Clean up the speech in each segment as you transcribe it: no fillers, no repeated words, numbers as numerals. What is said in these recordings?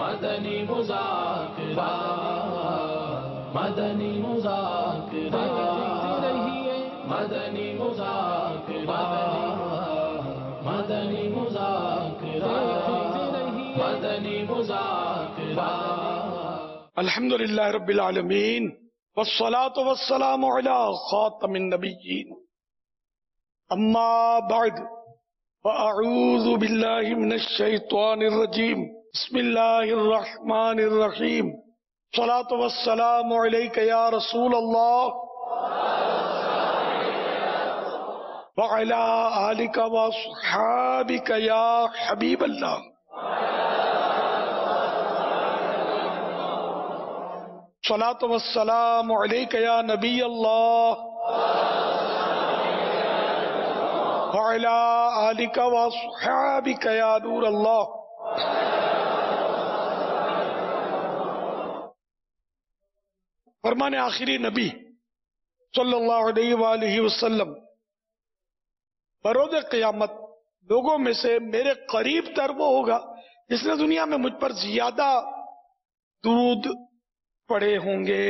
مدنی مذاکرہ، مدنی مذاکرہ، مدنی مذاکرہ، مدنی مذاکرہ، مدنی مذاکرہ۔ الحمدللہ رب العالمین، والصلاة والسلام علی خاتم النبیین، اما بعد فاعوذ باللہ من الشیطان الرجیم، بسم اللہ الرحمن الرحیم، الصلاة والسلام علیک یا رسول اللہ وعلی آلک واصحابک یا حبیب اللہ۔ الصلاة والسلام علیک یا نبی اللہ وعلی آلک واصحابک یا نور اللہ۔ فرمان آخری نبی صلی اللہ علیہ وآلہ وسلم، بروز قیامت لوگوں میں سے میرے قریب تر وہ ہوگا جس نے دنیا میں مجھ پر زیادہ درود پڑھے ہوں گے۔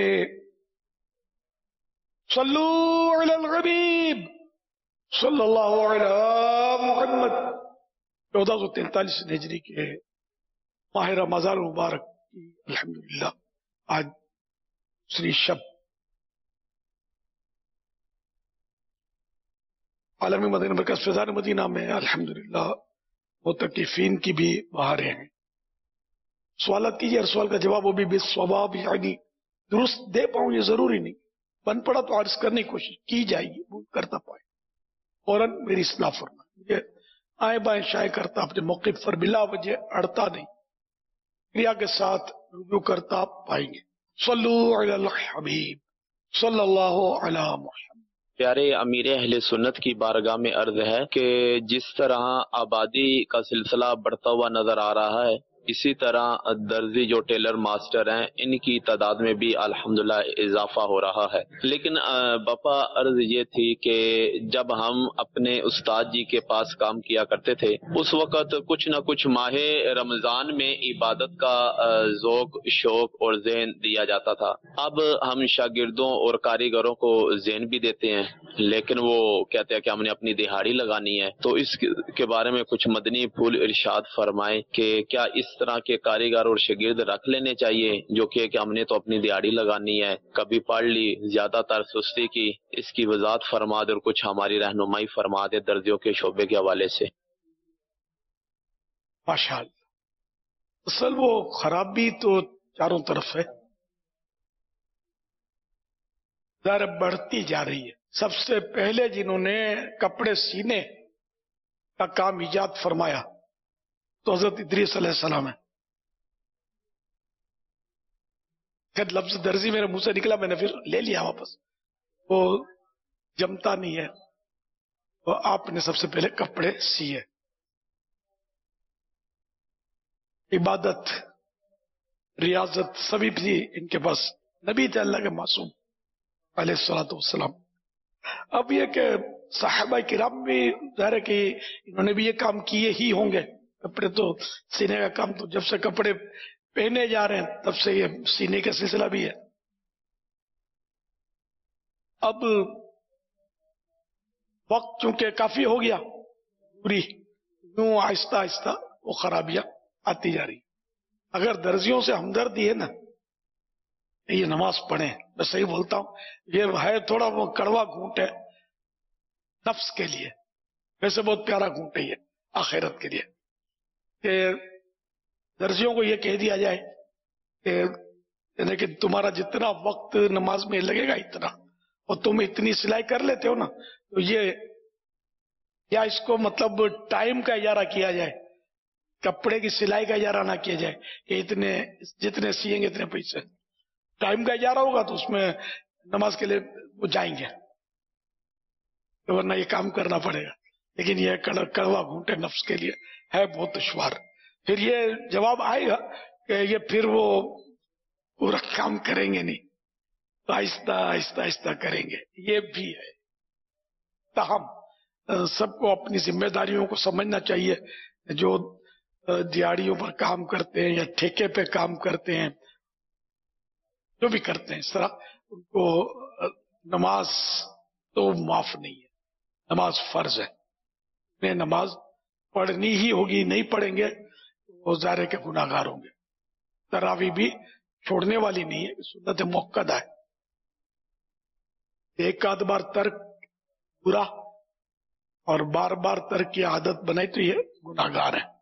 صلو علی الحبیب صلی اللہ علی محمد۔ 1443 ہجری کے ماہ رمضان المبارک کی الحمدللہ آج دوسری شب عالمی مدینہ مرکز فیضان مدینہ میں الحمدللہ متقفین کی بھی بہاریں ہیں۔ سوالات کیجیے، ہر سوال کا جواب وہ بھی بالصواب، یعنی درست دے پاؤں یہ ضروری نہیں، بن پڑا تو عرض کرنے کی کوشش کی جائے گی، وہ کرتا پائے فوراً میری اصلاح فرمائے، مجھے آئیں بائیں شائع کرتا اپنے موقف پر بلا وجہ اڑتا نہیں، کریا کے ساتھ رجوع کرتا پائیں گے۔ صلو علی الحبیب صلی اللہ علی محمد۔ پیارے امیر اہل سنت کی بارگاہ میں عرض ہے کہ جس طرح آبادی کا سلسلہ بڑھتا ہوا نظر آ رہا ہے، اسی طرح درزی جو ٹیلر ماسٹر ہیں ان کی تعداد میں بھی الحمدللہ اضافہ ہو رہا ہے۔ لیکن بپا عرض یہ تھی کہ جب ہم اپنے استاد جی کے پاس کام کیا کرتے تھے اس وقت کچھ نہ کچھ ماہ رمضان میں عبادت کا ذوق، شوق اور ذہن دیا جاتا تھا۔ اب ہم شاگردوں اور کاریگروں کو ذہن بھی دیتے ہیں لیکن وہ کہتے ہیں کہ ہم نے اپنی دہاڑی لگانی ہے، تو اس کے بارے میں کچھ مدنی پھول ارشاد فرمائے کہ کیا اس طرح کے کاریگر اور شاگرد رکھ لینے چاہیے جو کہ ہم نے تو اپنی دہاڑی لگانی ہے، کبھی پڑھ لی، زیادہ تر سستی کی، اس کی وضاحت فرما دے اور کچھ ہماری رہنمائی فرما دے درزیوں کے شعبے کے حوالے سے۔ ماشاءاللہ، اصل وہ خرابی تو چاروں طرف ہے، ظاہر بڑھتی جا رہی ہے۔ سب سے پہلے جنہوں نے کپڑے سینے کا کام ایجاد فرمایا تو حضرت ادریس علیہ السلام ہے۔ خیر لفظ درزی میرے منہ سے نکلا، میں نے پھر لے لیا واپس، وہ جمتا نہیں ہے، وہ آپ نے سب سے پہلے کپڑے سیے۔ عبادت، ریاضت سبھی بھی ان کے پاس، نبی تھے اللہ کے معصوم علیہ الصلوۃ والسلام۔ اب یہ کہ صحابہ کرام بھی ظاہر ہے کہ انہوں نے بھی یہ کام کیے ہی ہوں گے، کپڑے تو سینے کا کام تو جب سے کپڑے پہنے جا رہے ہیں تب سے یہ سینے کا سلسلہ بھی ہے۔ اب وقت چونکہ کافی ہو گیا، پوری یوں آہستہ آہستہ وہ خرابیاں آتی جا رہی۔ اگر درزیوں سے ہمدردی ہے نا، یہ نماز پڑھیں، میں صحیح بولتا ہوں، یہ ہے تھوڑا وہ کڑوا گھونٹ ہے نفس کے لیے، ویسے بہت پیارا گھونٹ ہے یہ آخرت کے لیے، کہ درزیوں کو یہ کہہ دیا جائے کہ یعنی کہ تمہارا جتنا وقت نماز میں لگے گا اتنا، اور تم اتنی سلائی کر لیتے ہو نا، تو یہ یا اس کو مطلب ٹائم کا اجارہ کیا جائے، کپڑے کی سلائی کا اجارہ نہ کیا جائے کہ اتنے جتنے سیئیں گے اتنے پیسے، ٹائم کا اجارہ ہوگا تو اس میں نماز کے لیے وہ جائیں گے، ورنہ یہ کام کرنا پڑے گا۔ لیکن یہ کڑوا گھونٹے نفس کے لیے ہے بہت دشوار۔ پھر یہ جواب آئے گا کہ یہ پھر وہ پورا کام کریں گے نہیں، تو آہستہ آہستہ آہستہ کریں گے، یہ بھی ہے۔ تاہم سب کو اپنی ذمہ داریوں کو سمجھنا چاہیے، جو दिहाड़ियों पर काम करते हैं या ठेके पे काम करते हैं, जो भी करते हैं इस तरह, उनको नमाज तो माफ नहीं है, नमाज फर्ज है, उन्हें नमाज पढ़नी ही होगी, नहीं पढ़ेंगे वो ज़ाहिर के गुनाहगार होंगे। तरावी भी छोड़ने वाली नहीं है, सुन्नत मुक्कदा है। एक आध बार तर्क बुरा और बार बार तर्क की आदत बनाई तो ये गुनाहगार है।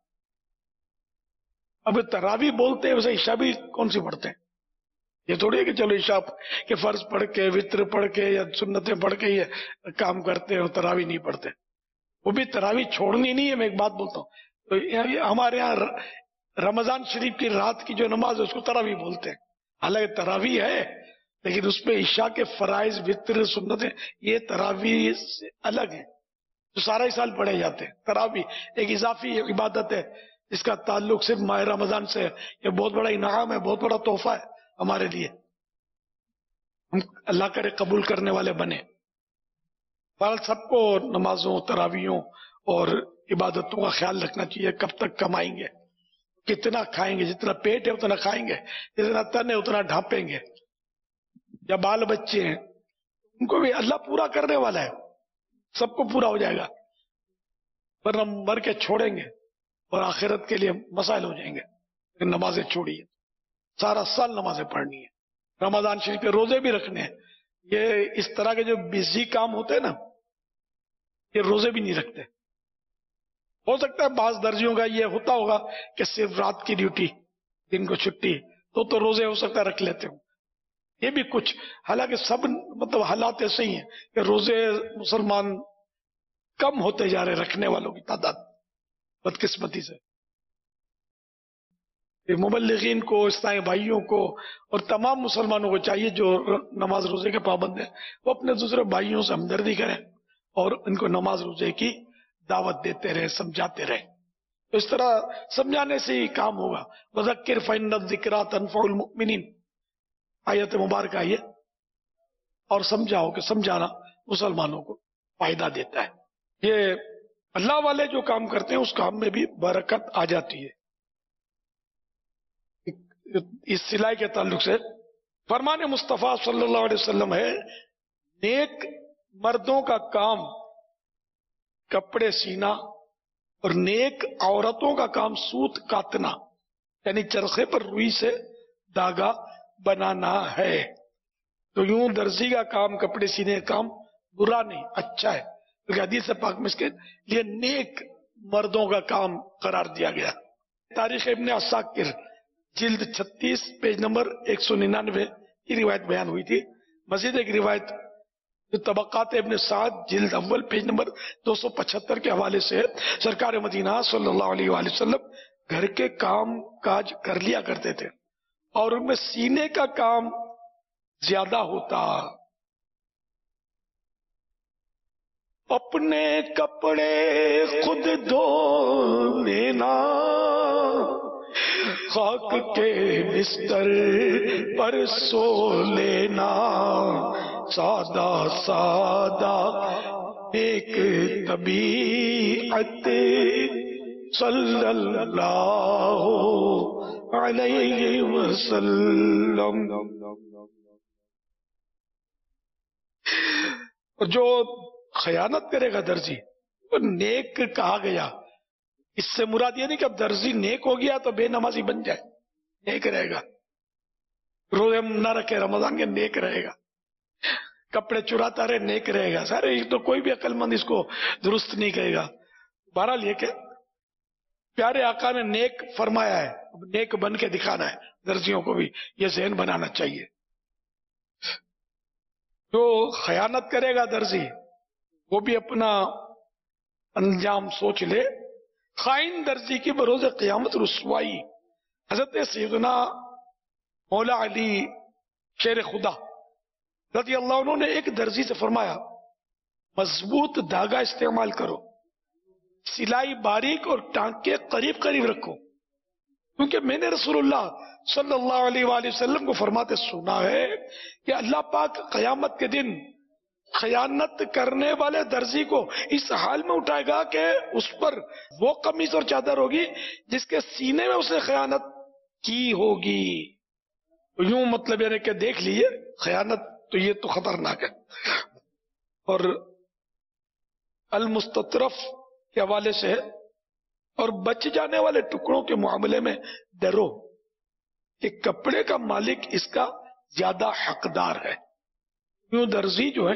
अब तरावी बोलते हैं, वैसे ईशा भी कौन सी पढ़ते हैं? ये थोड़ी है कि चलो ईशा के फर्ज पढ़ के, वित्र पढ़ के या सुन्नतें पढ़ के ये काम करते हैं और तरावी नहीं पढ़ते। वो भी तरावी छोड़नी नहीं है। मैं एक बात बोलता हूँ, तो हमारे यहाँ रमजान शरीफ की रात की जो नमाज है उसको तरावी बोलते हैं। हालांकि तरावी है, लेकिन उसमें ईशा के फराइज, वित्र, सुन्नतें ये तरावी से अलग है, जो सारा ही साल पढ़े जाते हैं। तरावी एक इजाफी इबादत है, इसका ताल्लुक सिर्फ माह रमजान से है। ये बहुत बड़ा इनाम है, बहुत बड़ा तोहफा है हमारे लिए। हम अल्लाह करे कबूल करने वाले बने। बहरहाल सबको नमाजों, तरावियों और इबादतों का ख्याल रखना चाहिए। कब तक कमाएंगे, कितना खाएंगे, जितना पेट है उतना खाएंगे, जितना तन है उतना ढांपेंगे। या बाल बच्चे हैं, उनको भी अल्लाह पूरा करने वाला है, सबको पूरा हो जाएगा, वरना मर के छोड़ेंगे और आखिरत के लिए मसाइल हो जाएंगे। लेकिन नमाजें छोड़िए, सारा साल नमाजें पढ़नी है, रमजान शरीफ के रोजे भी रखने हैं। ये इस तरह के जो बिजी काम होते हैं ना, ये रोजे भी नहीं रखते। हो सकता है बाज दर्जियों का ये होता होगा कि सिर्फ रात की ड्यूटी, दिन को छुट्टी, तो रोजे हो सकता है रख लेते हो, ये भी कुछ। हालांकि सब मतलब हालात ऐसे ही हैं कि रोजे मुसलमान कम होते जा रहे, रखने वालों की तादाद बदकिस्मती से। मुबल्लिगीन को, इस्लामी भाइयों को और तमाम मुसलमानों को चाहिए जो नमाज रोजे के पाबंद हैं, वो अपने दूसरे भाइयों से हमदर्दी करें और इनको नमाज रोजे की दावत देते रहे, समझाते रहे। तो इस तरह समझाने से ही काम होगा। वज़क्किर फ़इन्न ज़िक्रा तनफ़उल मुमिनीन, आयत मुबारक है ये। और समझाओ कि समझाना मुसलमानों को फायदा देता है। ये अल्लाह वाले जो काम करते हैं उस काम में भी बरकत आ जाती है। इस सिलाई के ताल्लुक से फरमान मुस्तफ़ा सल्लल्लाहु अलैहि वसल्लम है, नेक मर्दों का काम कपड़े सीना और नेक औरतों का काम सूत काटना, यानी चरखे पर रुई से धागा बनाना है। तो यूं दर्जी का काम, कपड़े सीने का काम बुरा नहीं, अच्छा है, क्योंकि हदीस पाक में इसके लिए नेक मर्दों का काम करार दिया गया। तारीख इब्ने असाकिर जिल्द 36 पेज नंबर 199 की रिवायत बयान हुई थी। मजीद एक रिवायत जो तबक़ात इब्ने साद जिल्द अव्वल पेज नंबर 275 के हवाले से, सरकार मदीना सल्लल्लाहु अलैहि वसल्लम घर के काम काज कर लिया करते थे और उनमें सीने का काम ज्यादा होता। अपने कपड़े खुद धो लेना, खाक के बिस्तर पर सो लेना, सादा सादा एक तबीअत सल्लल्लाहु अलैहि वसल्लम। जो खयानत करेगा दर्जी, वो नेक कहा गया। इससे मुराद ये नहीं कि अब दर्जी नेक हो गया तो बेनमाजी बन जाए, नेक रहेगा, रोजे न रखे रमजान के, नेक रहेगा, कपड़े चुराता रहे, नेक रहेगा। सारे तो कोई भी अक्लमंद इसको दुरुस्त नहीं कहेगा। बहरहाल ये कि प्यारे आका ने नेक फरमाया है, नेक बन के दिखाना है। दर्जियों को भी ये ज़हन बनाना चाहिए। जो खयानत करेगा दर्जी, वो भी अपना अंजाम सोच ले। खाइन दर्जी की बरोज क़यामत रुसवाई। हजरत सैयदना मौला अली शेर खुदा रज़ी अल्लाह अन्हु ने एक दर्जी से फरमाया, मजबूत धागा इस्तेमाल करो, सिलाई बारीक और टांके करीब करीब रखो, क्योंकि मैंने रसूलुल्लाह सल्लल्लाहु अलैहि वसल्लम को फरमाते सुना है कि अल्लाह पाक क़यामत के दिन خیانت کرنے والے درزی کو اس حال میں اٹھائے گا کہ اس پر وہ قمیص اور چادر ہوگی جس کے سینے میں اس نے خیانت کی ہوگی. یوں مطلب یعنی کہ دیکھ لیجیے خیانت تو یہ تو خطرناک ہے. اور المستطرف کے حوالے سے اور بچ جانے والے ٹکڑوں کے معاملے میں ڈرو کہ کپڑے کا مالک اس کا زیادہ حقدار ہے. یوں درزی جو ہے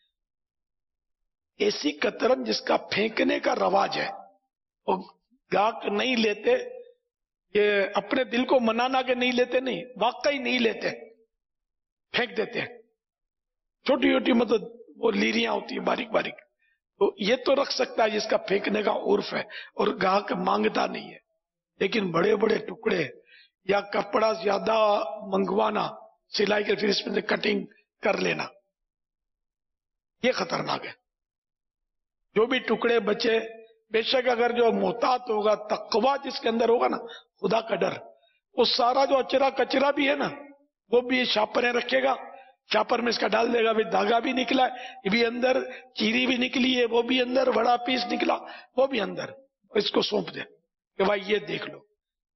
ایسی کترن جس کا پھینکنے کا رواج ہے، وہ گاہک نہیں لیتے، یہ اپنے دل کو منانا کہ نہیں لیتے، نہیں واقعی نہیں لیتے، پھینک دیتے ہیں. چھوٹی چھوٹی مطلب وہ لیریاں ہوتی ہیں باریک باریک، تو یہ تو رکھ سکتا ہے جس کا پھینکنے کا عرف ہے اور گاہک مانگتا نہیں ہے. لیکن بڑے بڑے ٹکڑے یا کپڑا زیادہ منگوانا سلائی کے پھر اس میں سے کٹنگ کر لینا، یہ خطرناک ہے. جو بھی ٹکڑے بچے، بے شک اگر جو محتاط ہوگا، تقوی جس کے اندر ہوگا نا، خدا کا ڈر، وہ سارا جو اچرا کچرا بھی ہے نا وہ بھی شاپریں رکھے گا، شاپر میں اس کا ڈال دے گا، دھاگا بھی نکلا ہے یہ بھی اندر، چیری بھی نکلی ہے وہ بھی اندر، بڑا پیس نکلا وہ بھی اندر، اس کو سونپ دے کہ بھائی یہ دیکھ لو،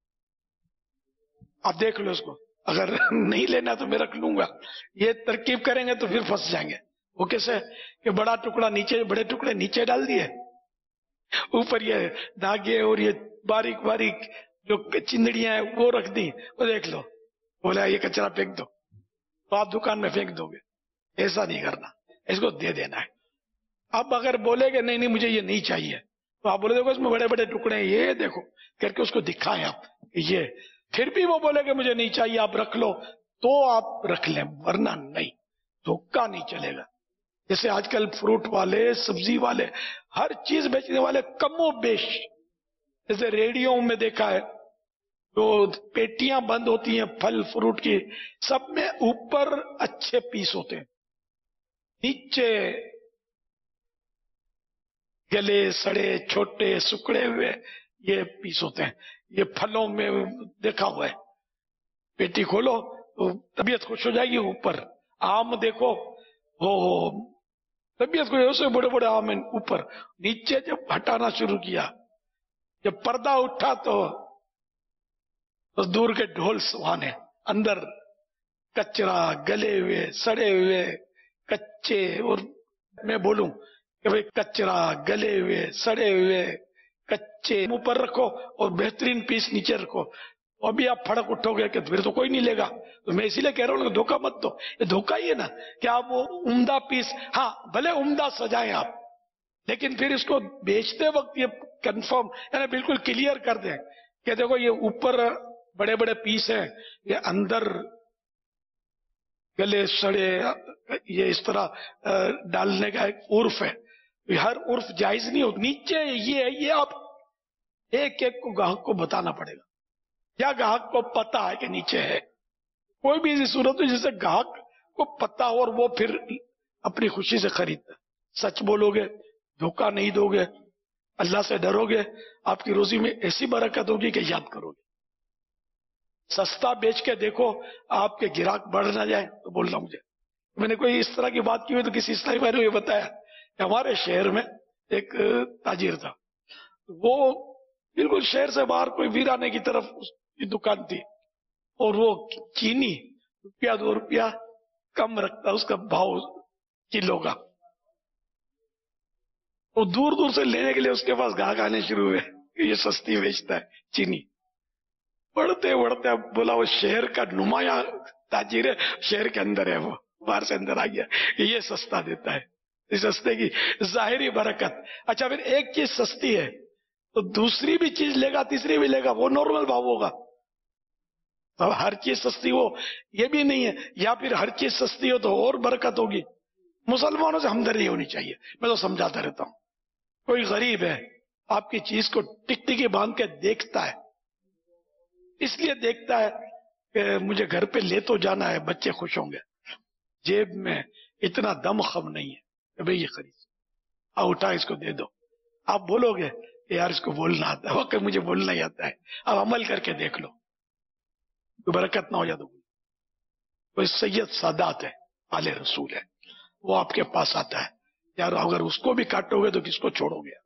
آپ دیکھ لو اس کو، اگر نہیں لینا تو میں رکھ لوں گا. یہ ترکیب کریں گے تو پھر پھنس جائیں گے. وہ کیسے کہ بڑا ٹکڑا نیچے، بڑے ٹکڑے نیچے ڈال دیے، اوپر یہ دھاگے اور یہ باریک باریک جو چندڑیاں ہیں وہ رکھ دی، وہ دیکھ لو، بولا یہ کچرا پھینک دو، تو آپ دکان میں پھینک دو گے. ایسا نہیں کرنا، اس کو دے دینا ہے. اب اگر بولے کہ نہیں نہیں مجھے یہ نہیں چاہیے، تو آپ بولے دیکھو اس میں بڑے بڑے ٹکڑے ہیں، یہ دیکھو کر کے اس کو دکھائیں آپ یہ، پھر بھی وہ بولے کہ مجھے نہیں چاہیے آپ رکھ لو، تو آپ رکھ لیں، ورنہ نہیں، دھوکہ نہیں چلے گا. جیسے آج کل فروٹ والے، سبزی والے، ہر چیز بیچنے والے کم و بیش، جیسے ریڈیو میں دیکھا ہے تو پیٹیاں بند ہوتی ہیں پھل فروٹ کی، سب میں اوپر اچھے پیس ہوتے ہیں، نیچے گلے سڑے چھوٹے سکڑے ہوئے یہ پیس ہوتے ہیں. یہ پھلوں میں دیکھا ہوا ہے، پیٹی کھولو تو طبیعت خوش ہو جائے گی. اوپر آم دیکھو، ہو طبیعت خوش ہو، بڑے بڑے آم ہیں اوپر، نیچے جب ہٹانا شروع کیا، جب پردہ اٹھا تو دور کے ڈھول سہانے، اندر کچرا، گلے ہوئے سڑے ہوئے کچے. اور میں بولوں کہ بھئی کچرا، گلے ہوئے سڑے ہوئے کچے اوپر رکھو اور بہترین پیس نیچے رکھو، ابھی آپ پھڑک اٹھو گے کہ پھر تو کوئی نہیں لے گا. تو میں اسی لیے کہہ رہا ہوں کہ دھوکہ مت دو. یہ دھوکہ ہی ہے نا کہ آپ وہ عمدہ پیس، ہاں بھلے عمدہ سجائیں آپ، لیکن پھر اس کو بیچتے وقت یہ کنفرم یعنی بالکل کلیئر کر دیں کہ دیکھو یہ اوپر بڑے بڑے پیس ہیں، یہ اندر گلے سڑے، یہ اس طرح ڈالنے کا ایک عرف ہے. ہر عرف جائز نہیں ہوتا. نیچے یہ آپ ایک ایک کو گاہک کو بتانا پڑے گا، یا گاہک کو پتا ہے کہ نیچے ہے. کوئی بھی ایسی صورت ہو جس سے گاہک کو پتا ہو اور وہ پھر اپنی خوشی سے خریدتا. سچ بولو گے، دھوکہ نہیں دو گے، اللہ سے ڈرو گے، آپ کی روزی میں ایسی برکت ہوگی کہ یاد کرو گے. سستا بیچ کے دیکھو آپ کے گراہک بڑھ نہ جائے تو بولنا مجھے. میں نے کوئی اس طرح کی بات کی ہوئی تو کسی اسلامی بھائی نے یہ بتایا کہ ہمارے شہر میں ایک تاجر تھا، وہ بالکل شہر سے باہر کوئی ویرانے کی طرف اس کی دکان تھی، اور وہ چینی روپیہ 2 روپیہ کم رکھتا اس کا بھاؤ کلو کا. وہ دور دور سے لینے کے لیے اس کے پاس گاہک آنے شروع ہوئے کہ یہ سستی بیچتا ہے چینی. بڑھتے بڑھتے اب بولا وہ شہر کا نمایاں تاجر ہے، شہر کے اندر ہے، وہ باہر سے اندر آ گیا کہ یہ سستا دیتا ہے. اس سستے کی ظاہری برکت. اچھا پھر ایک چیز سستی ہے تو دوسری بھی چیز لے گا، تیسری بھی لے گا، وہ نارمل بھاؤ ہوگا. اب ہر چیز سستی ہو یہ بھی نہیں ہے، یا پھر ہر چیز سستی ہو تو اور برکت ہوگی. مسلمانوں سے ہمدردی ہونی چاہیے. میں تو سمجھاتا رہتا ہوں، کوئی غریب ہے آپ کی چیز کو ٹک ٹکی باندھ کے دیکھتا ہے، اس لیے دیکھتا ہے کہ مجھے گھر پہ لے تو جانا ہے، بچے خوش ہوں گے. جیب میں اتنا دم خم نہیں ہے کہ بھئی یہ خرید اٹھا اس کو دے دو. آپ بولو گے کہ یار اس کو بولنا آتا ہے، کہ مجھے بولنا ہی آتا ہے. اب عمل کر کے دیکھ لو، کوئی برکت نہ ہو جائے تو. کوئی سید سادات ہے، آل رسول ہے، وہ آپ کے پاس آتا ہے، یار اگر اس کو بھی کاٹو گے تو کس کو چھوڑو گے؟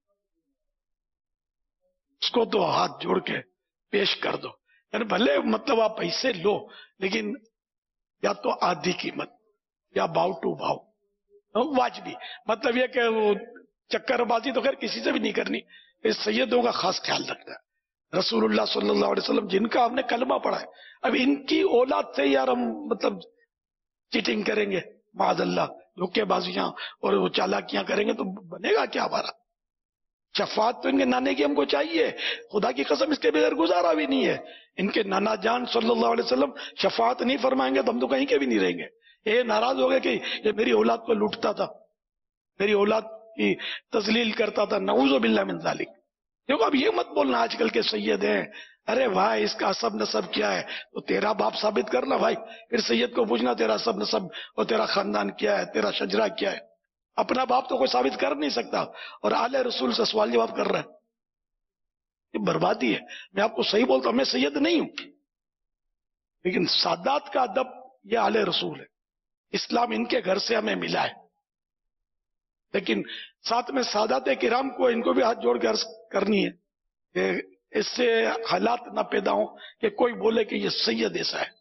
اس کو تو ہاتھ جوڑ کے پیش کر دو. یعنی بھلے مطلب آپ پیسے لو، لیکن یا تو آدھی قیمت یا بھاؤ ٹو بھاؤ واجبی. مطلب یہ کہ وہ چکر بازی تو خیر کسی سے بھی نہیں کرنی. اس سیدوں کا خاص خیال رکھنا ہے. رسول اللہ صلی اللہ علیہ وسلم جن کا ہم نے کلمہ پڑھا ہے، اب ان کی اولاد سے یار ہم مطلب چیٹنگ کریں گے، معاذ اللہ دھوکے بازیاں اور وہ چالاکیاں کریں گے تو بنے گا کیا ہمارا؟ شفاعت تو ان کے نانے کی ہم کو چاہیے، خدا کی قسم اس کے بغیر گزارا بھی نہیں ہے. ان کے نانا جان صلی اللہ علیہ وسلم شفاعت نہیں فرمائیں گے تو ہم تو کہیں کے بھی نہیں رہیں گے. یہ ناراض ہو گئے کہ یہ میری اولاد کو لوٹتا تھا، میری اولاد کی تذلیل کرتا تھا، نعوذ باللہ من ذالک. دیکھو اب یہ مت بولنا آج کل کے سید ہیں، ارے بھائی اس کا سب نسب کیا ہے؟ تو تیرا باپ ثابت کرنا بھائی، پھر سید کو پوچھنا تیرا سب نسب اور تیرا خاندان کیا ہے، تیرا شجرہ کیا ہے. اپنا باپ تو کوئی ثابت کر نہیں سکتا اور آل رسول سے سوال جواب کر رہا ہے. یہ بربادی ہے. میں آپ کو صحیح بولتا ہوں، میں سید نہیں ہوں، لیکن سادات کا ادب یہ آل رسول ہے. اسلام ان کے گھر سے ہمیں ملا ہے، لیکن ساتھ میں سادات کرام کو ان کو بھی ہاتھ جوڑ کے عرض کرنی ہے کہ اس سے حالات نہ پیدا ہوں کہ کوئی بولے کہ یہ سید ایسا ہے.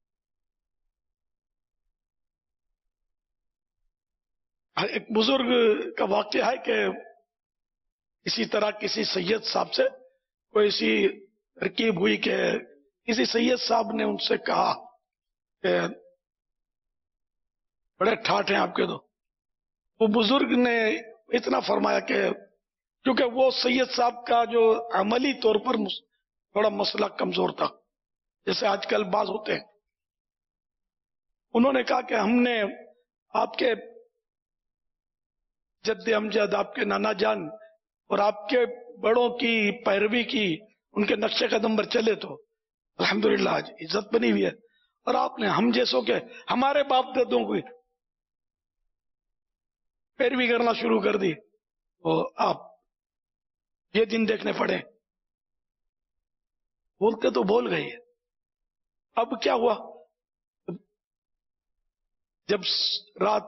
ایک بزرگ کا واقعہ ہے کہ اسی طرح کسی سید صاحب سے کوئی ایسی ترکیب ہوئی کہ کسی سید صاحب نے ان سے کہا کہ بڑے ٹھاٹ ہیں آپ کے تو. وہ بزرگ نے اتنا فرمایا کہ کیونکہ وہ سید صاحب کا جو عملی طور پر تھوڑا مسئلہ کمزور تھا، جیسے آج کل بعض ہوتے ہیں، انہوں نے کہا کہ ہم نے آپ کے جد امجد، آپ کے نانا جان اور آپ کے بڑوں کی پیروی کی، ان کے نقش قدم پر چلے تو الحمدللہ آج عزت بنی ہوئی ہے. اور آپ نے ہم جیسوں کے ہمارے باپ دادوں کو پیروی کرنا شروع کر دی، تو آپ یہ دن دیکھنے پڑے. بولتے تو بول گئی. اب کیا ہوا؟ جب رات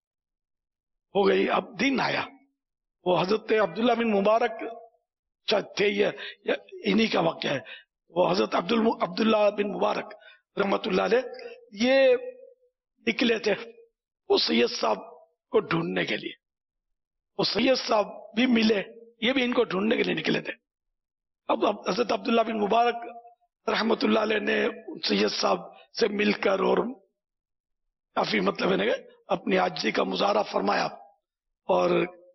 ہو گئی، اب دن آیا. وہ حضرت عبداللہ بن مبارک تھے، یہ انہی کا واقعہ ہے. وہ حضرت عبداللہ بن مبارک رحمت اللہ علیہ یہ نکلے تھے وہ سید صاحب کو ڈھونڈنے کے لیے. وہ سید صاحب بھی ملے، یہ بھی ان کو ڈھونڈنے کے لیے نکلے تھے. اب حضرت عبداللہ بن مبارک رحمت اللہ علیہ نے سید صاحب سے مل کر اور کافی مطلب ہے اپنی عاجزی کا مظاہرہ فرمایا اور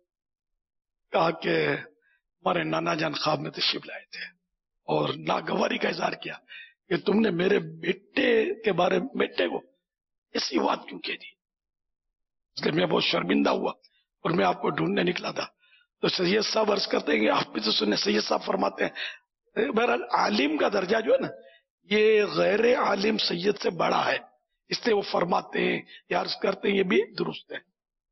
کہا کہ ہمارے نانا جان خواب میں تشریف لائے تھے اور ناگواری کا اظہار کیا کہ تم نے میرے بیٹے کے بارے میں بیٹے کو ایسی بات کیوں کہہ دی. اس لیے میں بہت شرمندہ ہوا اور میں آپ کو ڈھونڈنے نکلا تھا. تو سید صاحب عرض کرتے ہیں کہ آپ بھی تو سنیں، سید صاحب فرماتے ہیں بہرحال عالم کا درجہ جو ہے نا یہ غیر عالم سید سے بڑا ہے، اس لیے وہ فرماتے ہیں یا عرض کرتے ہیں یہ بھی درست ہے.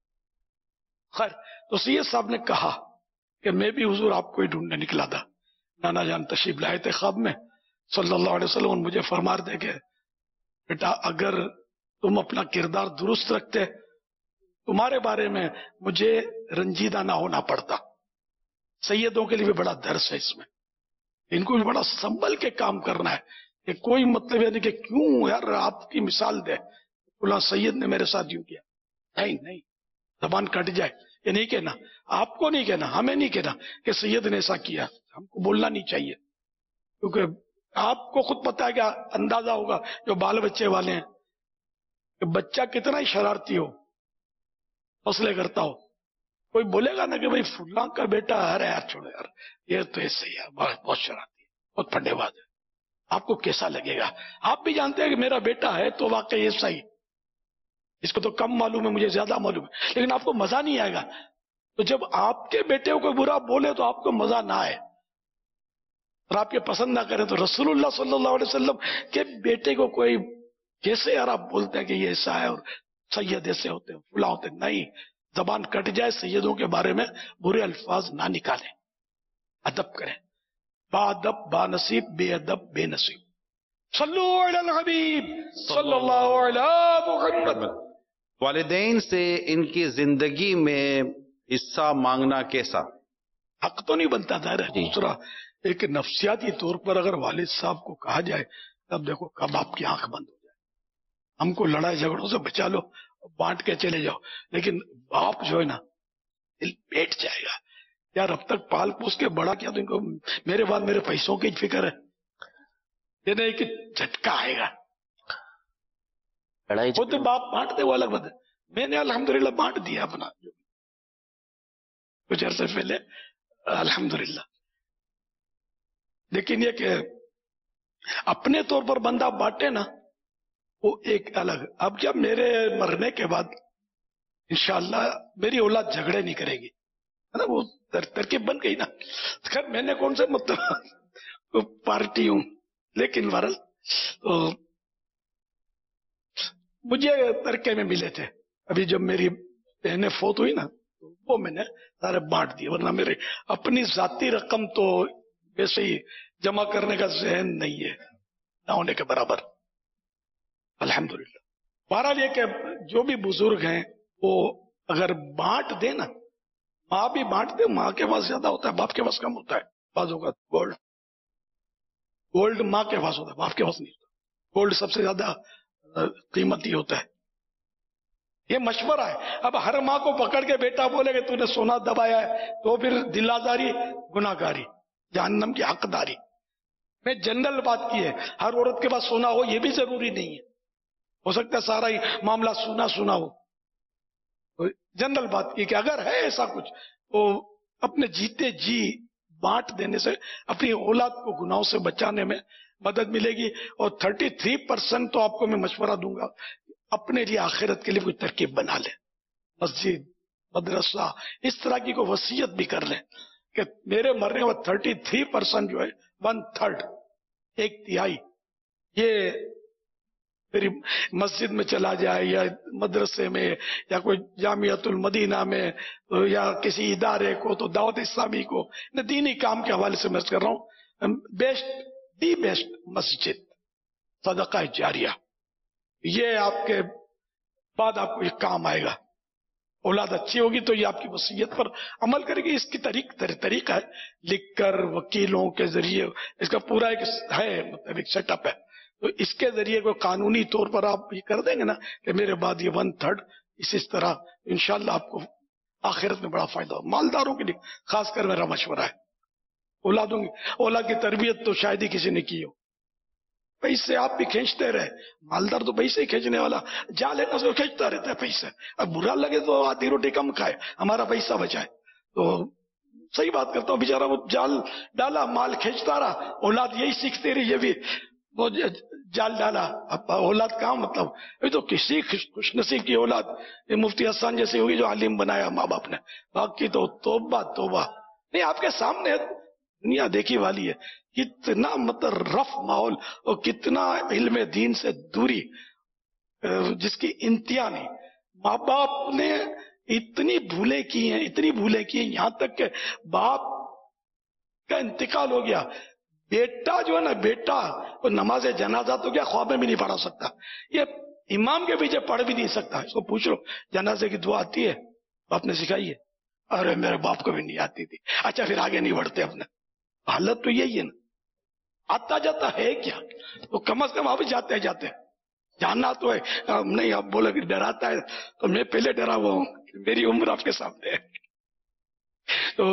خیر، تو سید صاحب نے کہا کہ میں بھی حضور آپ کو ہی ڈھونڈنے نکلا تھا، نانا جان تشریف لائے تھے خواب میں صلی اللہ علیہ وسلم، مجھے فرما دے کہ بیٹا اگر تم اپنا کردار درست رکھتے تمہارے بارے میں مجھے رنجیدہ نہ ہونا پڑتا. سیدوں کے لیے بھی بڑا درس ہے اس میں، ان کو بھی بڑا سنبھل کے کام کرنا ہے کہ کوئی مطلب ہے نہیں کہ کیوں یار آپ کی مثال دے فلاں سید نے میرے ساتھ یوں کیا. نہیں، زبان کٹ جائے. یہ نہیں کہنا، آپ کو نہیں کہنا، ہمیں نہیں کہنا کہ سید نے ایسا کیا، ہم کو بولنا نہیں چاہیے، کیونکہ آپ کو خود پتا ہے کہ اندازہ ہوگا جو بال بچے والے ہیں کہ بچہ کتنا ہی شرارتی ہو، فصلے کرتا ہو، کوئی بولے گا نا کہ بھائی فلاں کا بیٹا ارے یار چھوڑو یار یہ تو ایسے ہی ہے، بہت شرارتی ہے، بہت پھڈے باز ہے، آپ کو کیسا لگے گا؟ آپ بھی جانتے ہیں کہ میرا بیٹا ہے تو واقعی ایسا ہی، اس کو تو کم معلوم ہے، مجھے زیادہ معلوم ہے، لیکن آپ کو مزہ نہیں آئے گا. تو جب آپ کے بیٹے کو کوئی برا بولے تو آپ کو مزہ نہ آئے اور آپ کے پسند نہ کریں، تو رسول اللہ صلی اللہ علیہ وسلم کے بیٹے کو کوئی کیسے یار آپ بولتے ہیں کہ یہ ایسا ہے اور سید ایسے ہوتے ہیں فلاں ہوتے ہیں؟ نہیں، زبان کٹ جائے، سیدوں کے بارے میں برے الفاظ نہ نکالیں، ادب کریں. با ادب با نصیب، بے ادب بے نصیب. صلو علی الحبیب صلی اللہ علی محمد. والدین سے ان کی زندگی میں حصہ مانگنا کیسا؟ حق تو نہیں بنتا تھا. جی. دوسرا ایک نفسیاتی طور پر اگر والد صاحب کو کہا جائے تب دیکھو کب آپ کی آنکھ بند ہو جائے. ہم کو لڑائی جھگڑوں سے بچا لو, بانٹ کے چلے جاؤ, لیکن باپ جو ہے نا دل بیٹھ جائے گا یار اب تک پال پوس کے بڑا کیا, تو ان کو میرے بعد میرے پیسوں کی فکر ہے. یہ نہیں کہ جھٹکا آئے گا. وہ تو باپ بانٹ دے وہ الگ بات ہے. میں نے الحمدللہ بانٹ دیا اپنا کچھ عرصے پہلے الحمدللہ. لیکن یہ کہ اپنے طور پر بندہ بانٹے نا وہ ایک الگ. اب جب میرے مرنے کے بعد انشاءاللہ میری اولاد جھگڑے نہیں کرے گی ہے نا, وہ ترکیب بن گئی نا. خیر میں نے کون سے مطلب پارٹی ہوں, لیکن بہرحال تو مجھے ترکے میں ملے تھے. ابھی جب میری بہنیں فوت ہوئی نا تو وہ میں نے سارے بانٹ دیے, ورنہ میرے اپنی ذاتی رقم تو ویسے ہی جمع کرنے کا ذہن نہیں ہے نہ ہونے کے برابر الحمدللہ. بہرحال یہ کہ جو بھی بزرگ ہیں وہ اگر بانٹ دے نا, ماں بھی بانٹ دے, ماں کے پاس زیادہ ہوتا ہے باپ کے پاس کم ہوتا ہے. بعض اوقات گولڈ ماں کے پاس ہوتا ہے باپ کے پاس نہیں ہوتا. گولڈ سب سے زیادہ قیمتی ہوتا ہے. یہ مشورہ ہے. اب ہر ماں کو پکڑ کے بیٹا بولے کہ تو نے سونا دبایا ہے تو پھر دل آزاری, گناہ گاری, جہنم کی حقداری. میں جنرل بات کی ہے, ہر عورت کے پاس سونا ہو یہ بھی ضروری نہیں ہے, ہو سکتا ہے سارا ہی معاملہ سونا ہو. جنرل بات کی کہ اگر ہے ایسا کچھ تو اپنے جیتے جی بانٹ دینے سے اپنی اولاد کو گناہوں سے بچانے میں مدد ملے گی. اور 33% تو آپ کو میں مشورہ دوں گا اپنے لیے آخرت کے لیے کوئی ترکیب بنا لیں. مسجد, مدرسہ, اس طرح کی کوئی وصیت بھی کر لیں کہ میرے مرنے کے بعد 33% جو ہے 1/3 ایک تہائی یہ میری مسجد میں چلا جائے یا مدرسے میں یا کوئی جامعۃ المدینہ میں یا کسی ادارے کو, تو دعوت اسلامی کو, دینی کام کے حوالے سے میں کر رہا ہوں. بیسٹ مسجد صدقہ جاریہ, یہ آپ کے بعد آپ کو یہ کام آئے گا. اولاد اچھی ہوگی تو یہ آپ کی وصیت پر عمل کرے گی. اس کی طریقہ ہے لکھ کر وکیلوں کے ذریعے, اس کا پورا ایک ہے مطلب ایک سیٹ اپ ہے. تو اس کے ذریعے کوئی قانونی طور پر آپ یہ کر دیں گے نا کہ میرے بعد یہ 1/3 اس طرح انشاءاللہ آپ کو آخرت میں بڑا فائدہ ہو. مالداروں کے لیے خاص کر میرا مشورہ ہے. اولاد کی تربیت تو شاید ہی کسی نے کی ہو. پیسے آپ بھی کھینچتے رہے, مالدار تو پیسے ہی کھینچنے والا, جال ہے نا سو کھینچتا رہتا ہے پیسے. اب برا لگے تو آدھی روٹی کم کھائے, ہمارا پیسہ بچائے. تو صحیح بات کرتا ہوں, بیچارہ وہ جال ڈالا مال کھینچتا رہا, اولاد یہی سیکھتے رہی, یہ بھی وہ جال ڈالا. اب اولاد کہاں مطلب ابھی تو کسی خوش نصیب کی اولاد یہ مفتی حسان جیسی ہوگی جو عالم بنایا ماں باپ نے, باقی تو توبہ نہیں. آپ کے سامنے دنیا دیکھی والی ہے, کتنا مطلب رف ماحول اور کتنا علم دین سے دوری جس کی انتہا نہیں. ماں باپ نے اتنی بھولیں کی ہیں یہاں تک کہ باپ کا انتقال ہو گیا, بیٹا جو ہے نا بیٹا وہ نماز جنازہ تو کیا خواب میں بھی نہیں پڑھا سکتا, یہ امام کے پیچھے پڑھ بھی نہیں سکتا. اس کو پوچھ لو جنازے کی دعا آتی ہے باپ نے سکھائی ہے؟ ارے میرے باپ کو بھی نہیں آتی تھی. اچھا پھر آگے نہیں بڑھتے اپنے. حالت تو یہی ہے نا, آتا جاتا ہے کیا, تو کم از کم آپ جاتے جاننا تو ہے. نہیں آپ بولے کہ ڈراتا ہے تو میں پہلے ڈرا ہوا ہوں, میری عمر آپ کے سامنے ہے, تو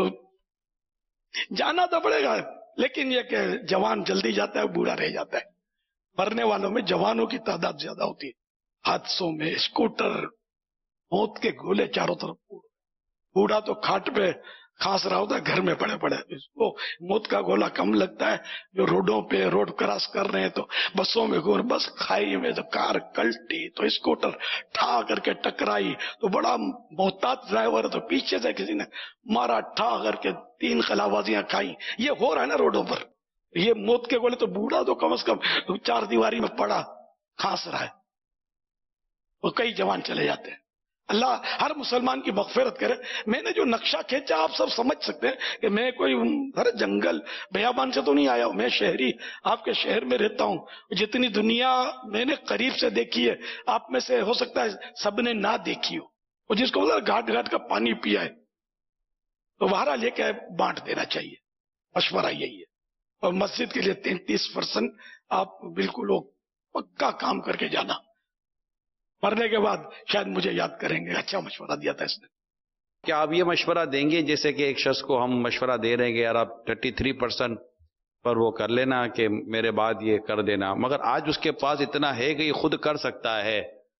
جانا تو پڑے گا. لیکن یہ کہ جوان جلدی جاتا ہے, بوڑھا رہ جاتا ہے. مرنے والوں میں جوانوں کی تعداد زیادہ ہوتی ہے, حادثوں میں, اسکوٹر, موت کے گولے چاروں طرف. بوڑھا تو کھاٹ پہ کھانس رہا ہوتا ہے, گھر میں پڑے اس کو موت کا گولا کم لگتا ہے. جو روڈوں پہ روڈ کراس کر رہے ہیں تو بسوں میں گور, بس کھائی میں تو کار کلٹی تو اسکوٹر ٹھا کر کے ٹکرائی تو بڑا محتاط ڈرائیور تو پیچھے سے کسی نے مارا, ٹھا کر کے 3 خلابازیاں کھائی. یہ ہو رہا ہے نا روڈوں پر, یہ موت کے گولے. تو بوڑھا تو کم از کم 4 دیواری میں پڑا کھانس رہا ہے, اور کئی جوان چلے جاتے ہیں. اللہ ہر مسلمان کی مغفرت کرے. میں نے جو نقشہ کھینچا آپ سب سمجھ سکتے ہیں کہ میں کوئی ہر جنگل بیابان سے تو نہیں آیا ہوں. میں شہری آپ کے شہر میں رہتا ہوں. جتنی دنیا میں نے قریب سے دیکھی ہے آپ میں سے ہو سکتا ہے سب نے نہ دیکھی ہو, اور جس کو گھاٹ گھاٹ کا پانی پیا ہے تو بہرحال یہ کہ بانٹ دینا چاہیے. مشورہ یہی ہے. اور مسجد کے لیے 33% آپ بالکل وہ پکا کام کر کے جانا. مرنے کے بعد شاید مجھے یاد کریں گے اچھا مشورہ دیا تھا اس نے. کیا آپ یہ مشورہ دیں گے جیسے کہ ایک شخص کو ہم مشورہ دے رہے ہیں کہ یار آپ 33% پر وہ کر لینا کہ میرے بعد یہ کر دینا, مگر آج اس کے پاس اتنا ہے کہ یہ خود کر سکتا ہے,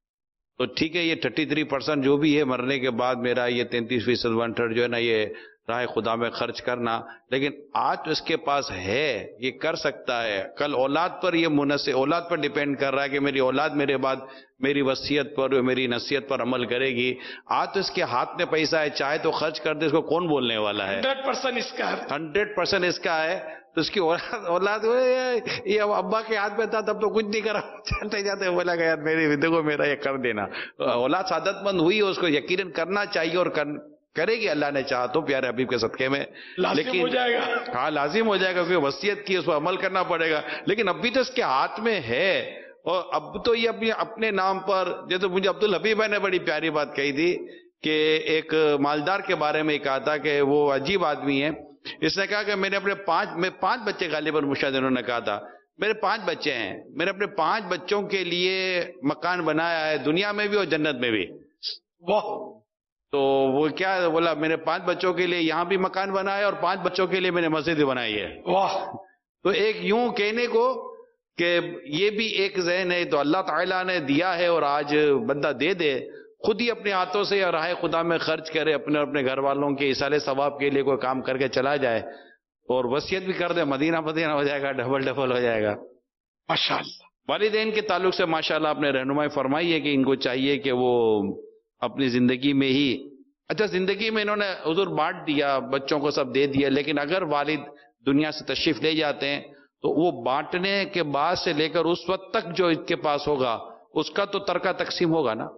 تو ٹھیک ہے یہ 33% جو بھی ہے مرنے کے بعد میرا یہ 33% 1/3 جو ہے نا یہ راہ خدا میں خرچ کرنا, لیکن آج تو اس کے پاس ہے یہ کر سکتا ہے. کل اولاد پر یہ منحصر, اولاد پر ڈیپینڈ کر رہا ہے کہ میری اولاد میرے بعد میری وصیت پر میری نصیحت پر عمل کرے گی. آج تو اس کے ہاتھ میں پیسہ ہے, چاہے تو خرچ کر دے, اس کو کون بولنے والا ہے. 100% اس کا ہے, 100% اس کا ہے. تو اس کی اولاد یہ ابا کے ہاتھ میں تھا تب تو کچھ نہیں کرا, چلتے جاتے بولا کہ یار میری دیکھو میرا یہ کر دینا. اولاد سعادت مند ہوئی, اس کو یقیناً کرنا چاہیے اور کرے گی اللہ نے چاہا تو پیارے حبیب کے صدقے میں. لازم ہو جائے گا. ہاں لازم ہو جائے گا کیونکہ وصیت کی اس پر عمل کرنا پڑے گا, لیکن ابھی تو اس کے ہاتھ میں ہے. اور اب تو یہ اپنے نام پر, جیسے مجھے عبدالحبیب بھائی نے بڑی پیاری بات کہی تھی کہ ایک مالدار کے بارے میں کہا تھا کہ وہ عجیب آدمی ہے. اس نے کہا کہ میں نے اپنے 5 بچے غالباً مشاہد انہوں نے کہا تھا میرے 5 بچے ہیں, میں نے اپنے 5 بچوں کے لیے مکان بنایا ہے دنیا میں بھی اور جنت میں بھی. واہ. تو وہ کیا بولا میں نے 5 بچوں کے لیے یہاں بھی مکان بنایا اور 5 بچوں کے لیے میں نے مسجد بھی بنائی ہے. واہ. تو ایک یوں کہنے کو کہ یہ بھی ایک ذہن ہے تو اللہ تعالیٰ نے دیا ہے, اور آج بندہ دے دے خود ہی اپنے ہاتھوں سے راہ خدا میں خرچ کرے, اپنے گھر والوں کے ایصال ثواب کے لیے کوئی کام کر کے چلا جائے اور وصیت بھی کر دے, مدینہ ہو جائے گا, ڈبل ہو جائے گا. ماشاءاللہ. والدین کے تعلق سے ماشاءاللہ آپ نے رہنمائی فرمائی ہے کہ ان کو چاہیے کہ وہ اپنی زندگی میں ہی, اچھا زندگی میں انہوں نے حضور بانٹ دیا, بچوں کو سب دے دیا, لیکن اگر والد دنیا سے تشریف لے جاتے ہیں تو وہ بانٹنے کے بعد سے لے کر اس وقت تک جو ان کے پاس ہوگا اس کا تو ترکہ تقسیم ہوگا نا.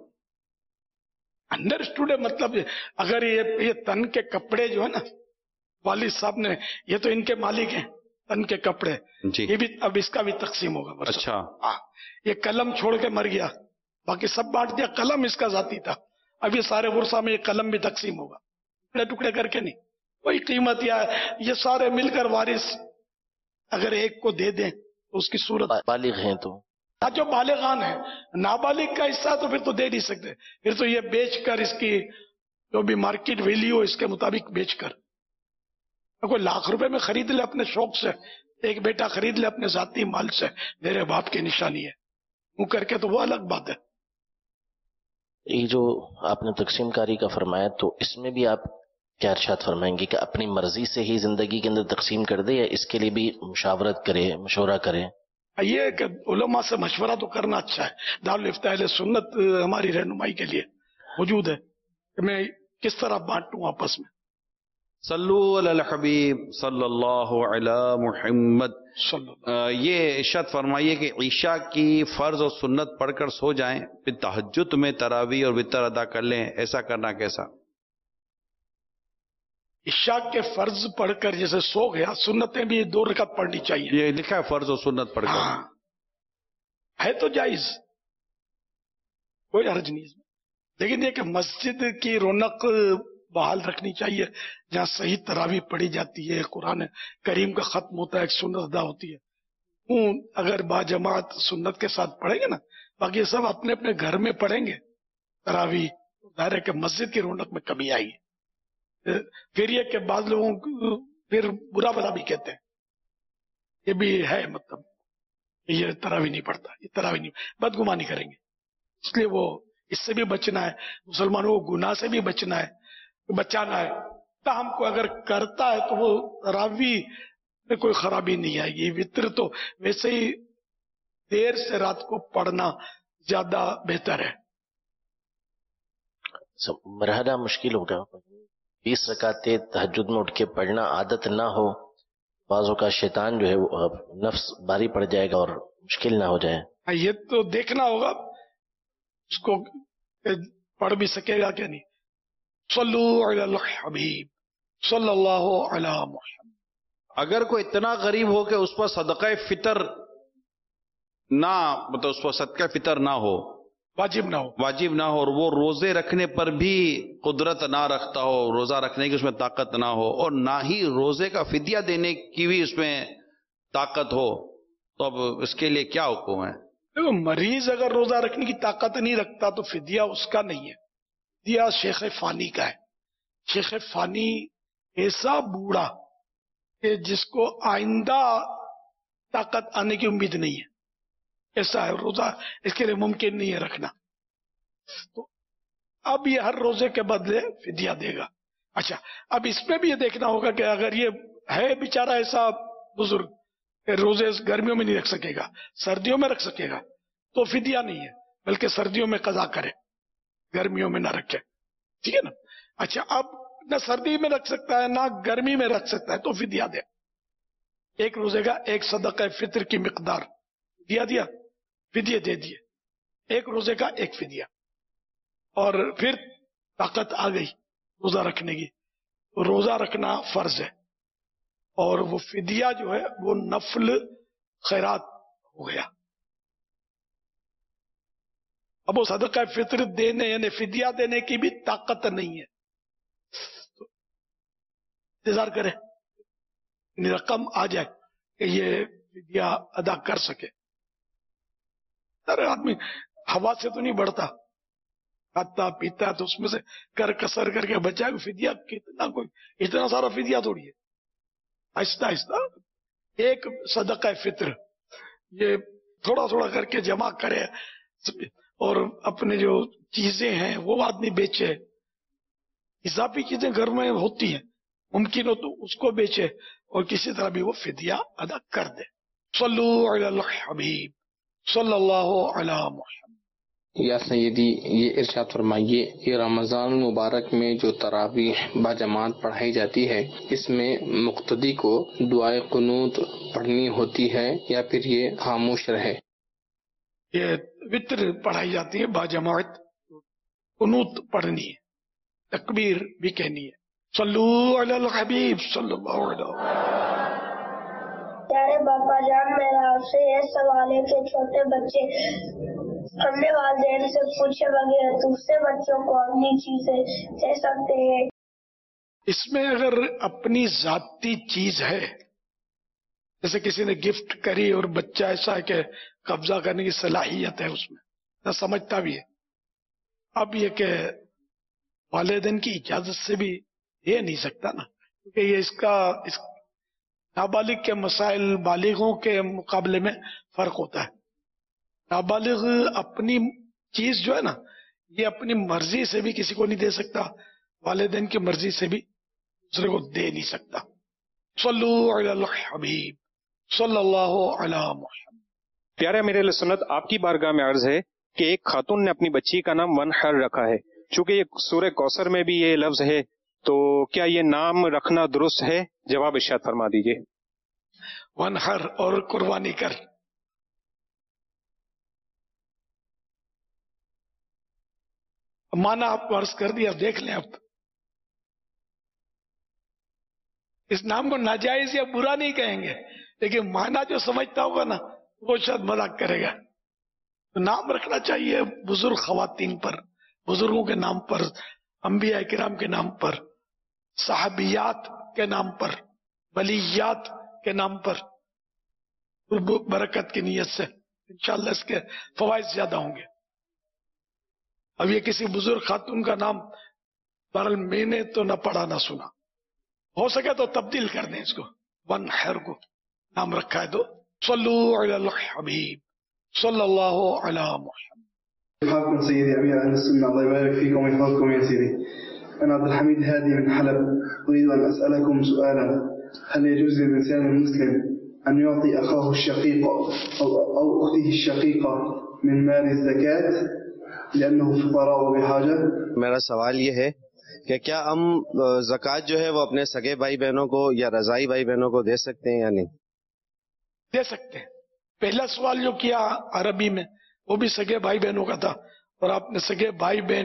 انڈرسٹوڈ ہے, مطلب اگر یہ تن کے کپڑے جو ہے نا والد صاحب نے, یہ تو ان کے مالک ہیں تن کے کپڑے, جی یہ بھی اب اس کا بھی تقسیم ہوگا. اچھا. یہ قلم چھوڑ کے مر گیا, باقی سب بانٹ دیا, قلم اس کا ذاتی تھا, اب یہ سارے ورثہ میں یہ قلم بھی تقسیم ہوگا, ٹکڑے ٹکڑے کر کے نہیں, کوئی قیمت یا یہ سارے مل کر وارث اگر ایک کو دے دیں تو اس کی صورت بالغ ہیں تو جو بالغان ہیں, نابالغ کا حصہ تو پھر تو دے نہیں سکتے, پھر تو یہ بیچ کر اس کی جو بھی مارکیٹ ویلیو اس کے مطابق بیچ کر, کوئی لاکھ روپے میں خرید لے اپنے شوق سے, ایک بیٹا خرید لے اپنے ذاتی مال سے, میرے باپ کی نشانی ہے وہ کر کے, تو وہ الگ بات ہے. یہ جو آپ نے تقسیم کاری کا فرمایا تو اس میں بھی آپ کیا ارشاد فرمائیں گے کہ اپنی مرضی سے ہی زندگی کے اندر تقسیم کر دے, یا اس کے لیے بھی مشاورت کرے, مشورہ کرے؟ یہ کہ علماء سے مشورہ تو کرنا اچھا ہے. دارالفتہ اہل سنت ہماری رہنمائی کے لیے موجود ہے کہ میں کس طرح بانٹوں آپس میں. صلو علی الحبیب صلی اللہ علی محمد. یہ ارشاد فرمائیے کہ عشاء کی فرض اور سنت پڑھ کر سو جائیں, پھر تہجد میں تراویح اور وتر ادا کر لیں, ایسا کرنا کیسا؟ عشاء کے فرض پڑھ کر جیسے سو گیا, سنتیں بھی 2 رکعت پڑھنی چاہیے. یہ لکھا ہے فرض اور سنت پڑھ کر. ہاں ہے تو جائز, کوئی حرج نہیں اس میں, لیکن یہ کہ مسجد کی رونق بحال رکھنی چاہیے, جہاں صحیح تراویح پڑھی جاتی ہے, قرآن کریم کا ختم ہوتا ہے, ایک سنت ادا ہوتی ہے. اگر باجماعت سنت کے ساتھ پڑھیں گے نا, باقی سب اپنے اپنے گھر میں پڑھیں گے تراویح, ظاہر ہے کہ مسجد کی رونق میں کمی آئی ہے. پھر یہ کہ بعض لوگوں کو پھر برا بلا بھی کہتے ہیں, یہ بھی ہے مطلب یہ تراویح نہیں پڑھتا, یہ تراویح نہیں, بدگمانی کریں گے. اس لیے وہ اس سے بھی بچنا ہے, مسلمانوں کو گناہ سے بھی بچنا ہے, بچانا ہے. ہم کو اگر کرتا ہے تو وہ تراویح میں کوئی خرابی نہیں آئے گی. وطر تو ویسے ہی دیر سے رات کو پڑھنا زیادہ بہتر ہے. مرحلہ مشکل ہوگا, 20 رکعتیں تہجد میں اٹھ کے پڑھنا عادت نہ ہو, بعضوں کا شیطان جو ہے وہ نفس بھاری پڑ جائے گا اور مشکل نہ ہو جائے. یہ تو دیکھنا ہوگا اس کو پڑھ بھی سکے گا کہ نہیں؟ صلو علی الحبیب صلی اللہ علی محمد. اگر کوئی اتنا غریب ہو کہ اس پر صدقہ فطر نہ، مطلب اس پر صدقہ فطر نہ ہو، واجب نہ ہو، اور وہ روزے رکھنے پر بھی قدرت نہ رکھتا ہو، روزہ رکھنے کی اس میں طاقت نہ ہو، اور نہ ہی روزے کا فدیہ دینے کی بھی اس میں طاقت ہو، تو اب اس کے لیے کیا حکم ہے؟ دیکھو، مریض اگر روزہ رکھنے کی طاقت نہیں رکھتا تو فدیہ اس کا نہیں ہے، فدیہ شیخ فانی کا ہے. شیخ فانی ایسا بوڑھا کہ جس کو آئندہ طاقت آنے کی امید نہیں ہے، ایسا ہے، روزہ اس کے لیے ممکن نہیں ہے رکھنا. تو اب یہ ہر روزے کے بدلے فدیہ دے گا. اچھا، اب اس میں بھی یہ دیکھنا ہوگا کہ اگر یہ ہے بیچارہ ایسا بزرگ کہ روزے گرمیوں میں نہیں رکھ سکے گا، سردیوں میں رکھ سکے گا، تو فدیہ نہیں ہے، بلکہ سردیوں میں قضا کرے، گرمیوں میں نہ رکھے. ٹھیک ہے نا؟ اچھا، اب نہ سردی میں رکھ سکتا ہے نہ گرمی میں رکھ سکتا ہے تو فدیہ دے. ایک روزے کا ایک صدقہ فطر کی مقدار دیا، فدیہ دے دیے، ایک روزے کا ایک فدیہ. اور پھر طاقت آ گئی روزہ رکھنے کی، روزہ رکھنا فرض ہے، اور وہ فدیہ جو ہے وہ نفل خیرات ہو گیا. اب وہ صدقہ فطر دینے یعنی فدیہ دینے کی بھی طاقت نہیں ہے، تو انتظار کرے یعنی رقم آ جائے کہ یہ فدیہ ادا کر سکے. ارے آدمی ہوا سے تو نہیں بڑھتا، کھاتا پیتا تو اس میں سے کر کسر کر کے بچائے گا. فدیہ کتنا، کوئی اتنا سارا فدیہ تھوڑی ہے. آہستہ آہستہ ایک صدقہ فطر یہ تھوڑا تھوڑا کر کے جمع کرے، اور اپنے جو چیزیں ہیں وہ آدمی بیچے، اضافی چیزیں گھر میں ہوتی ہیں ممکن ہو تو اس کو بیچے، اور کسی طرح بھی وہ فدیہ ادا کر دے. صلو علی الحبیب صلی اللہ علی محمد. یا سیدی، یہ ارشاد فرمائیے کہ رمضان المبارک میں جو تراویح باجماعت پڑھائی جاتی ہے، اس میں مقتدی کو دعائے قنوت پڑھنی ہوتی ہے یا پھر یہ خاموش رہے؟ یہ وتر پڑھائی جاتی ہے باجماعت، قنوت پڑھنی ہے، تکبیر بھی کہنی ہے. صلو علی الحبیب صلی اللہ علیہ وسلم. پیارے باپا جان، میرا آپ سے یہ سوال ہے کہ چھوٹے بچے اپنے والدین سے پوچھے بغیر دوسرے بچوں کو اپنی چیزیں دے سکتے ہیں؟ اس میں اگر اپنی ذاتی چیز ہے، جیسے کسی نے گفٹ کری اور بچہ ایسا ہے کہ قبضہ کرنے کی صلاحیت ہے اس میں، نہ سمجھتا بھی ہے، اب یہ کہ والدین کی اجازت سے بھی یہ نہیں سکتا نا، کیونکہ یہ اس نابالغ کے مسائل بالغوں کے مقابلے میں فرق ہوتا ہے. نابالغ اپنی چیز جو ہے نا، یہ اپنی مرضی سے بھی کسی کو نہیں دے سکتا، والدین کی مرضی سے بھی دوسرے کو دے نہیں سکتا. صلو علی الحبیب صلی اللہ علی محمد. پیارے امیر اہل سنت، آپ کی بارگاہ میں عرض ہے کہ ایک خاتون نے اپنی بچی کا نام ونحر رکھا ہے. چونکہ یہ سورہ کوثر میں بھی یہ لفظ ہے، تو کیا یہ نام رکھنا درست ہے؟ جواب ارشاد فرما دیجیے. ونحر اور قربانی کر، مانا آپ کو عرض کر دیا، دیکھ لیں. اب اس نام کو ناجائز یا برا نہیں کہیں گے، لیکن مانا جو سمجھتا ہوگا نا وہ شاید مذاق کرے گا. تو نام رکھنا چاہیے بزرگ خواتین پر، بزرگوں کے نام پر، انبیاء کرام کے نام پر، صحابیات کے نام پر، ولیات کے نام پر، برکت کی نیت سے انشاءاللہ اس کے فوائد زیادہ ہوں گے. اب یہ کسی بزرگ خاتون کا نام بہرحال میں نے تو نہ پڑھا نہ سنا، ہو سکے تو تبدیل کر دیں اس کو، ونحر کو نام رکھا ہے تو. صلو علی الحبیب صلی اللہ علی محمد. حالكم سيدي أمير أهل السنة، الله يبارك فيكم ويحفظكم يا سيدي. أنا عبد الحميد هادي من حلب، أريد أن أسألكم سؤالا: هل يجوز للإنسان المسلم أن يعطي أخاه الشقيق أو أخته الشقيقة من مال الزكاة لأنه فقراء وبحاجة؟ میرا سوال یہ ہے کہ کیا ہم زکوٰۃ جو ہے وہ اپنے سگے بھائی بہنوں کو یا رضائی بھائی بہنوں کو دے سکتے ہیں یا نہیں؟ دے سکتے ہیں. پہلا سوال جو کیا عربی میں وہ بھی سگے بھائی بہنوں کا تھا، اور آپ نے سگے بھائی بہن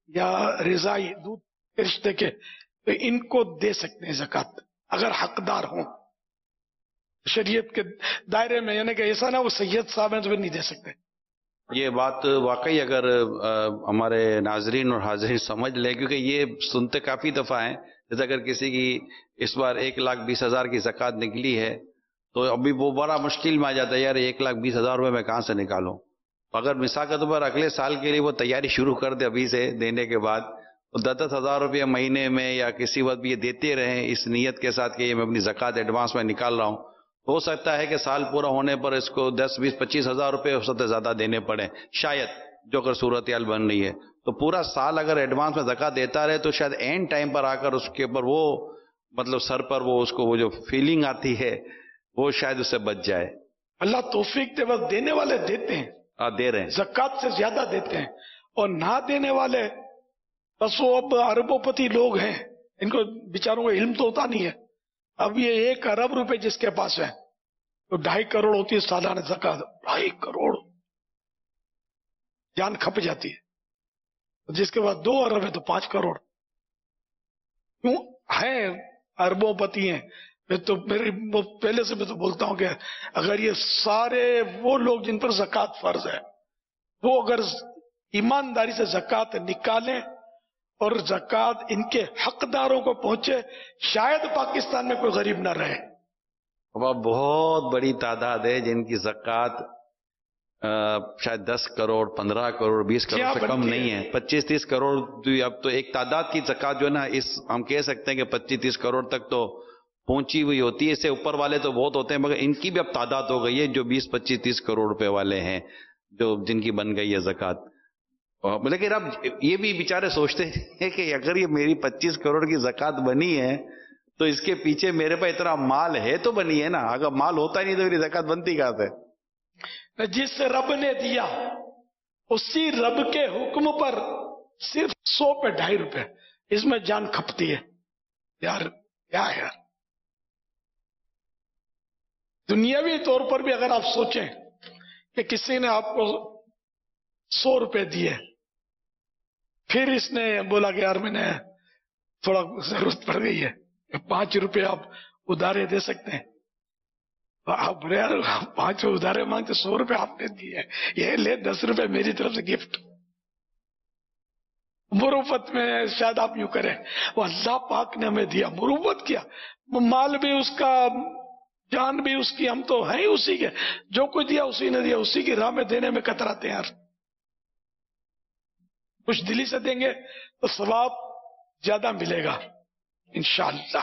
یا رضائی دودھ کے رشتے کے، تو ان کو دے سکتے ہیں زکوٰۃ اگر حقدار ہوں شریعت کے دائرے میں، یعنی کہ ایسا نہ وہ سید صاحب ہیں تو نہیں دے سکتے. یہ بات واقعی اگر ہمارے ناظرین اور حاضرین سمجھ لیں، کیونکہ یہ سنتے کافی دفعہ ہیں، جیسے اگر کسی کی اس بار 1,20,000 کی زکوٰۃ نکلی ہے تو ابھی وہ بڑا مشکل میں آ جاتا ہے، یار 1,20,000 روپے میں کہاں سے نکالوں. اگر مثال کے طور پر اگلے سال کے لیے وہ تیاری شروع کر دے ابھی سے دینے کے بعد، تو 10,000 روپے مہینے میں یا کسی وقت بھی یہ دیتے رہیں اس نیت کے ساتھ کہ یہ میں اپنی زکوٰۃ ایڈوانس میں نکال رہا ہوں، ہو سکتا ہے کہ سال پورا ہونے پر اس کو 10, 20, 25,000 روپے اس سے زیادہ دینے پڑے شاید، جو اگر صورتحال بن رہی ہے. تو پورا سال اگر ایڈوانس میں زکوٰۃ دیتا رہے تو شاید اینڈ ٹائم پر آ کر اس کے اوپر وہ مطلب سر پر وہ اس کو وہ جو فیلنگ آتی ہے وہ شاید اس سے بچ جائے. اللہ توفیق دے، بس دینے والے دیتے ہیں، دے رہے ہیں، زکوٰۃ سے زیادہ دیتے ہیں، اور نہ دینے والے بس وہ اب اربوں پتی لوگ ہیں، ان کو بیچاروں کو علم تو ہوتا نہیں ہے. اب یہ 1 ارب روپے جس کے پاس ہے تو 2.5 کروڑ ہوتی ہے سالانہ زکوٰۃ، 2.5 کروڑ جان کھپ جاتی ہے. جس کے بعد 2 ارب ہے تو 5 کروڑ کیوں ہیں، اربوں پتی ہیں. تو پہلے سے میں تو بولتا ہوں کہ اگر یہ سارے وہ لوگ جن پر زکوٰۃ فرض ہے وہ اگر ایمانداری سے زکوٰۃ نکالیں اور زکوٰۃ ان کے حقداروں کو پہنچے، شاید پاکستان میں کوئی غریب نہ رہے. اب بہت بڑی تعداد ہے جن کی زکوٰۃ شاید 10 کروڑ 15 کروڑ 20 کروڑ سے کم نہیں ہے. 25-30 کروڑ اب تو ایک تعداد کی زکوٰۃ جو ہے نا، اس ہم کہہ سکتے ہیں کہ 25-30 کروڑ تک تو پہنچی ہوئی ہوتی ہے. اس سے اوپر والے تو بہت ہوتے ہیں، مگر ان کی بھی اب تعداد ہو گئی ہے جو 20-25-30 کروڑ روپے والے ہیں جو جن کی بن گئی ہے زکوٰۃ. لیکن اب یہ بھی بیچارے سوچتے ہیں کہ اگر یہ میری 25 کروڑ کی زکوٰۃ بنی ہے تو اس کے پیچھے میرے پاس اتنا مال ہے تو بنی ہے نا، اگر مال ہوتا نہیں تو میری زکوٰۃ بنتی کہاں سے؟ جس رب نے دیا اسی رب کے حکم پر صرف 100 پہ 2.5 روپے، اس میں جان کھپتی ہے. یار کیا ہے یار، دنیاوی طور پر بھی اگر آپ سوچیں کہ کسی نے آپ کو 100 روپے دیے، پھر اس نے بولا کہ یار میں نے تھوڑا ضرورت پڑ گئی ہے، 5 روپے آپ ادھارے دے سکتے ہیں. آپ یار 5 ادھارے مانگتے، 100 روپے آپ نے دیے، یہ لے 10 روپے میری طرف سے گفٹ. مروت میں شاید آپ یوں کریں، وہ اللہ پاک نے ہمیں دیا، مروت کیا، مال بھی اس کا، جان بھی اس کی، ہم تو ہیں اسی کے، جو کچھ دیا اسی نے دیا، اسی کی راہ میں دینے میں کتراتے ہیں یار. خوش دلی سے دیں گے تو ثواب زیادہ ملے گا انشاءاللہ.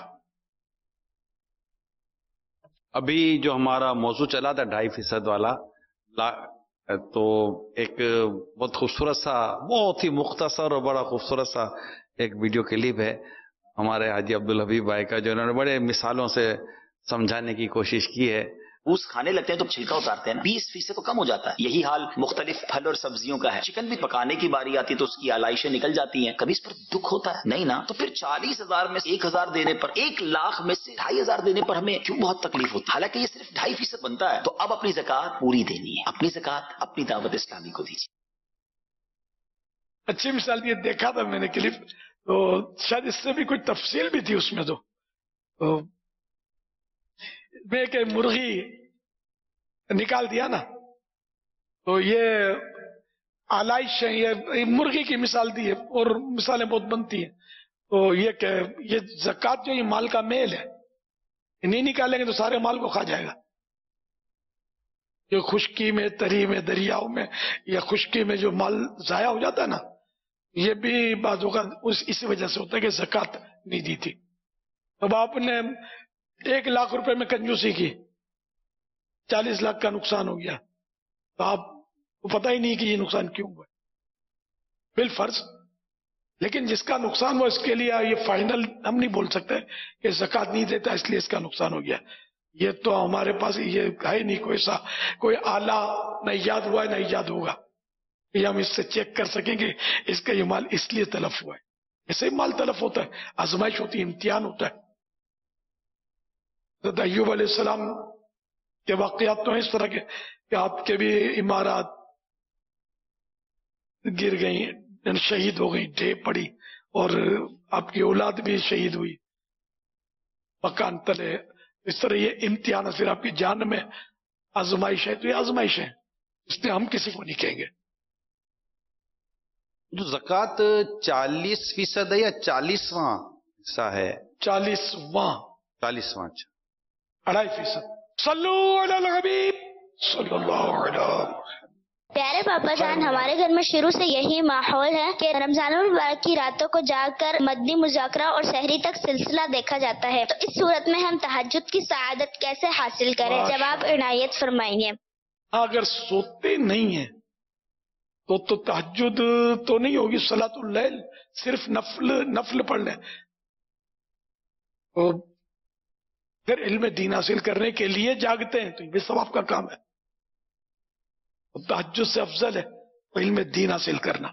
ابھی جو ہمارا موضوع چلا تھا 2.5% والا، تو ایک بہت خوبصورت سا، بہت ہی مختصر اور بڑا خوبصورت سا ایک ویڈیو کلپ ہے ہمارے حاجی عبدالحبیب بھائی کا، جو انہوں نے بڑے مثالوں سے سمجھانے کی کوشش کی ہے. پوس کھانے لگتے ہیں تو چھلکا اتارتے ہیں نا، 20% تو کم ہو جاتا ہے. یہی حال مختلف پھل اور سبزیوں کا ہے. چکن بھی پکانے کی باری آتی ہے تو اس کی آلائشیں نکل جاتی ہیں. کبھی اس پر دکھ ہوتا ہے؟ نہیں نا. تو پھر 40,000 میں 1,000 دینے پر، 1,00,000 میں سے 2,500 دینے پر ہمیں کیوں بہت تکلیف ہوتی ہے؟ حالانکہ یہ صرف 2.5% بنتا ہے. تو اب اپنی زکوٰۃ پوری دینی ہے، اپنی زکوٰۃ اپنی دعوت اسلامی کو دیجیے. اچھی مثال یہ دیکھا تھا میں نے کلپ، تو شاید اس سے بھی کوئی تفصیل بھی تھی اس میں. تو میں کہ مرغی نکال دیا نا، تو یہ آلائش ہے، یہ مرغی کی مثال دی ہے، اور مثالیں بہت بنتی ہیں. تو یہ کہ یہ زکوٰۃ جو یہ مال کا میل ہے، نہیں نکالیں گے تو سارے مال کو کھا جائے گا. جو خشکی میں، تری میں، دریاؤں میں یا خشکی میں جو مال ضائع ہو جاتا ہے نا، یہ بھی بعض اوقات اسی وجہ سے ہوتا ہے کہ زکوٰۃ نہیں دی تھی. اب آپ نے 1,00,000 روپے میں کنجوسی کی، 40 لاکھ کا نقصان ہو گیا، تو آپ کو پتہ ہی نہیں کہ یہ نقصان کیوں ہوا بالفرض. لیکن جس کا نقصان ہوا اس کے لیے یہ فائنل ہم نہیں بول سکتے کہ زکوٰۃ نہیں دیتا اس لیے اس کا نقصان ہو گیا. یہ تو ہمارے پاس یہ ہے نہیں کوئی سا کوئی آلہ، نہ ایجاد ہوا ہے نہ ایجاد ہوگا کہ ہم اس سے چیک کر سکیں کہ اس کا یہ مال اس لیے تلف ہوا ہے. ایسے ہی مال تلف ہوتا ہے، آزمائش ہوتی ہے، امتحان ہوتا ہے. حضرت ایوب علیہ السلام کے واقعات تو ہیں اس طرح کے کہ آپ کے بھی عمارات گر گئی، شہید ہو گئی، ڈھے پڑی، اور آپ کی اولاد بھی شہید ہوئی مکان تلے. اس طرح یہ امتحان صرف آپ کی جان میں آزمائش ہے، تو یہ آزمائش ہے، اس میں ہم کسی کو نہیں کہیں گے. جو زکوٰۃ 40% ہے یا 40واں حصہ ہے؟ 40واں. 40واں. 2.5%. صلو علی الحبیب صلی اللہ علیہ وسلم. پیارے پاپا جان، ہمارے گھر میں شروع سے یہی ماحول ہے کہ رمضان المبارک کی راتوں کو جاگ کر مدنی مذاکرہ اور سحری تک سلسلہ دیکھا جاتا ہے. تو اس صورت میں ہم تہجد کی سعادت کیسے حاصل کریں؟ جواب عنایت فرمائیے. اگر سوتے نہیں ہیں تو تہجد تو نہیں ہوگی، صلاۃ اللیل صرف نفل پڑھ لیں. پھر علم دین حاصل کرنے کے لیے جاگتے ہیں تو یہ ثواب کا کام ہے. تہجد سے افضل ہے علم دین حاصل کرنا.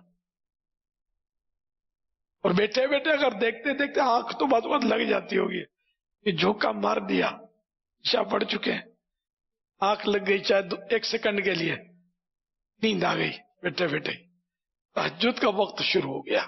اور بیٹھے بیٹھے اگر دیکھتے دیکھتے آنکھ تو بہت بہت لگ جاتی ہوگی، یہ جھوکا مار دیا، عشاء پڑھ چکے ہیں، آنکھ لگ گئی چاہے 1 سیکنڈ کے لیے، نیند آ گئی بیٹھے بیٹھے، تہجد کا وقت شروع ہو گیا.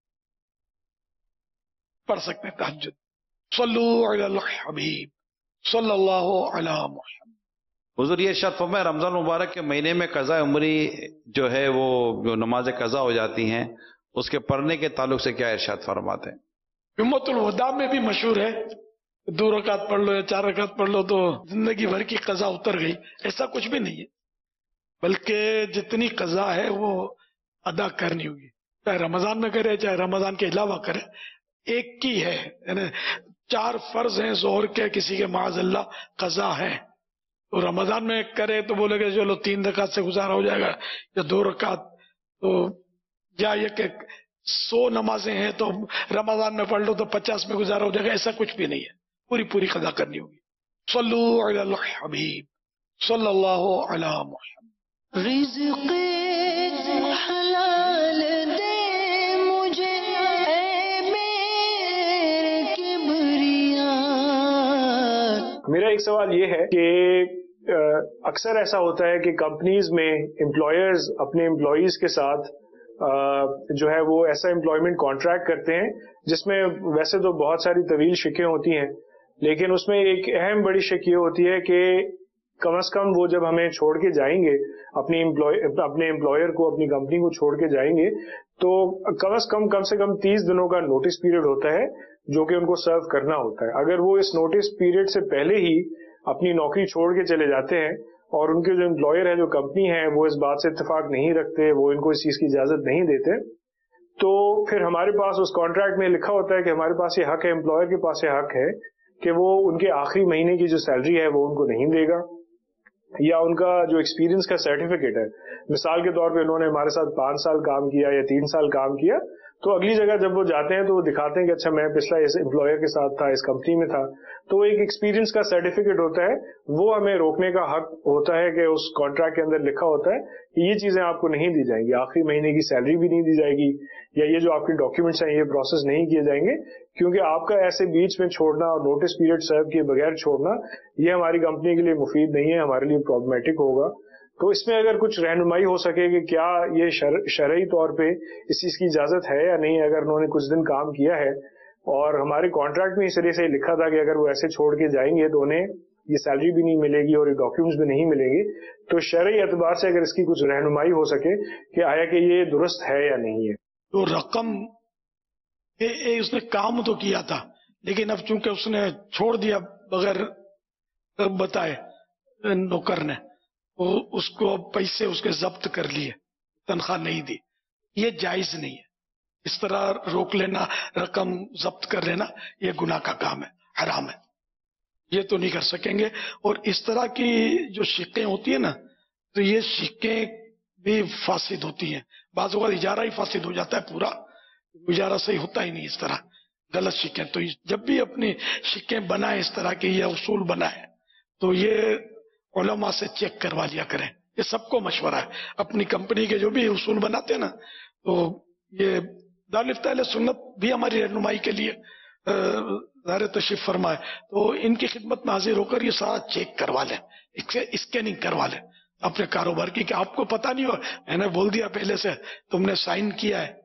پڑھ سکتے ہیں تہجد. صلو علی الحبیب صلی اللہ علی محمد. حضور یہ ارشاد فرمائے رمضان مبارک کے مہینے میں قضاء عمری جو ہے وہ جو نماز قضا ہو جاتی ہیں اس کے پڑھنے کے تعلق سے کیا ارشاد فرماتے ہیں؟ امت الوداع میں بھی مشہور ہے، 2 رکعت پڑھ لو یا 4 رکعت پڑھ لو تو زندگی بھر کی قضا اتر گئی. ایسا کچھ بھی نہیں ہے، بلکہ جتنی قضا ہے وہ ادا کرنی ہوگی، چاہے رمضان میں کرے چاہے رمضان کے علاوہ کرے، ایک ہی ہے. یعنی 4 فرض ہیں ظہر کے، کسی کے معاذ اللہ قضا ہے، تو رمضان میں کرے تو بولے گا چلو 3 رکعت سے گزارا ہو جائے گا یا 2 رکعت، تو یا یہ کہ 100 نمازیں ہیں تو رمضان میں پڑھ لو تو 50 میں گزارا ہو جائے گا. ایسا کچھ بھی نہیں ہے، پوری قضا کرنی ہوگی. صلو علی الحبیب صلی اللہ علی محمد. رزق حلال دے مجھے اے میرے کبریا. میرا ایک سوال یہ ہے کہ اکثر ایسا ہوتا ہے کہ کمپنیز میں امپلائرز اپنے امپلائیز کے ساتھ جو ہے وہ ایسا امپلائمنٹ کانٹریکٹ کرتے ہیں جس میں ویسے تو بہت ساری طویل شکیں ہوتی ہیں، لیکن اس میں ایک اہم بڑی شک یہ ہوتی ہے کہ کم از کم وہ جب ہمیں چھوڑ کے جائیں گے، اپنے امپلائر کو، اپنی کمپنی کو چھوڑ کے جائیں گے، تو کم سے کم 30 دنوں کا نوٹس پیریڈ ہوتا ہے جو کہ ان کو سرو کرنا ہوتا ہے. اگر وہ اس نوٹس پیریڈ سے پہلے ہی اپنی نوکری چھوڑ کے چلے جاتے ہیں اور ان کے جو امپلائر ہے، جو کمپنی ہے، وہ اس بات سے اتفاق نہیں رکھتے، وہ ان کو اس چیز کی اجازت نہیں دیتے، تو پھر ہمارے پاس اس کانٹریکٹ میں لکھا ہوتا ہے کہ ہمارے پاس یہ حق ہے، امپلائر کے پاس یہ حق ہے کہ وہ ان کے آخری مہینے کی جو سیلری ہے وہ ان کو نہیں دے گا، یا ان کا جو ایکسپیرینس کا سرٹیفکیٹ ہے، مثال کے طور پہ انہوں نے ہمارے ساتھ 5 سال کام کیا یا 3 سال کام کیا، تو اگلی جگہ جب وہ جاتے ہیں تو وہ دکھاتے ہیں کہ اچھا میں پچھلا اس امپلائر کے ساتھ تھا، اس کمپنی میں تھا، تو ایک ایکسپیرینس کا سرٹیفکیٹ ہوتا ہے، وہ ہمیں روکنے کا حق ہوتا ہے کہ اس کانٹریکٹ کے اندر لکھا ہوتا ہے کہ یہ چیزیں آپ کو نہیں دی جائیں گی، آخری مہینے کی سیلری بھی نہیں دی جائے گی، یا یہ جو آپ کے ڈاکیومنٹس ہیں یہ پروسیس نہیں کیے جائیں گے، کیونکہ آپ کا ایسے بیچ میں چھوڑنا اور نوٹس پیریڈ سرو کیے بغیر چھوڑنا یہ ہماری کمپنی کے لیے مفید نہیں ہے، ہمارے لیے پرابلمیٹک ہوگا. تو اس میں اگر کچھ رہنمائی ہو سکے کہ کیا یہ شرعی طور پہ اس چیز کی اجازت ہے یا نہیں، اگر انہوں نے کچھ دن کام کیا ہے اور ہمارے کانٹریکٹ میں اس طرح سے لکھا تھا کہ اگر وہ ایسے چھوڑ کے جائیں گے تو انہیں یہ سیلری بھی نہیں ملے گی اور یہ ڈاکیومنٹس بھی نہیں ملیں گے، تو شرعی اعتبار سے اگر اس کی کچھ رہنمائی ہو سکے کہ آیا کہ یہ درست ہے یا نہیں ہے. تو رقم اس نے کام تو کیا تھا، لیکن اب چونکہ اس نے چھوڑ دیا بغیر بتائے نوکر نے، اس کو پیسے اس کے ضبط کر لیے، تنخواہ نہیں دی، یہ جائز نہیں ہے. اس طرح روک لینا، رقم ضبط کر لینا، یہ گناہ کا کام ہے، حرام ہے، یہ تو نہیں کر سکیں گے. اور اس طرح کی جو شکیں ہوتی ہیں نا، تو یہ شکیں بھی فاسد ہوتی ہیں. بعض اوقات اجارہ ہی فاسد ہو جاتا ہے، پورا اجارہ صحیح ہوتا ہی نہیں، اس طرح غلط شکیں. تو جب بھی اپنی شکیں بنائیں اس طرح کے یہ اصول بنائیں تو یہ علماء سے چیک کروا لیا کریں. یہ سب کو مشورہ ہے، اپنی کمپنی کے جو بھی اصول بناتے ہیں نا، تو یہ دارالفتہ اہل سنت بھی ہماری رہنمائی کے لیے ظاہر تشریف فرمائے، تو ان کی خدمت میں حاضر ہو کر یہ سارا چیک کروا لیں، اسکیننگ کروا لیں اپنے کاروبار کی، کہ آپ کو پتہ نہیں ہو، میں نے بول دیا پہلے سے، تم نے سائن کیا ہے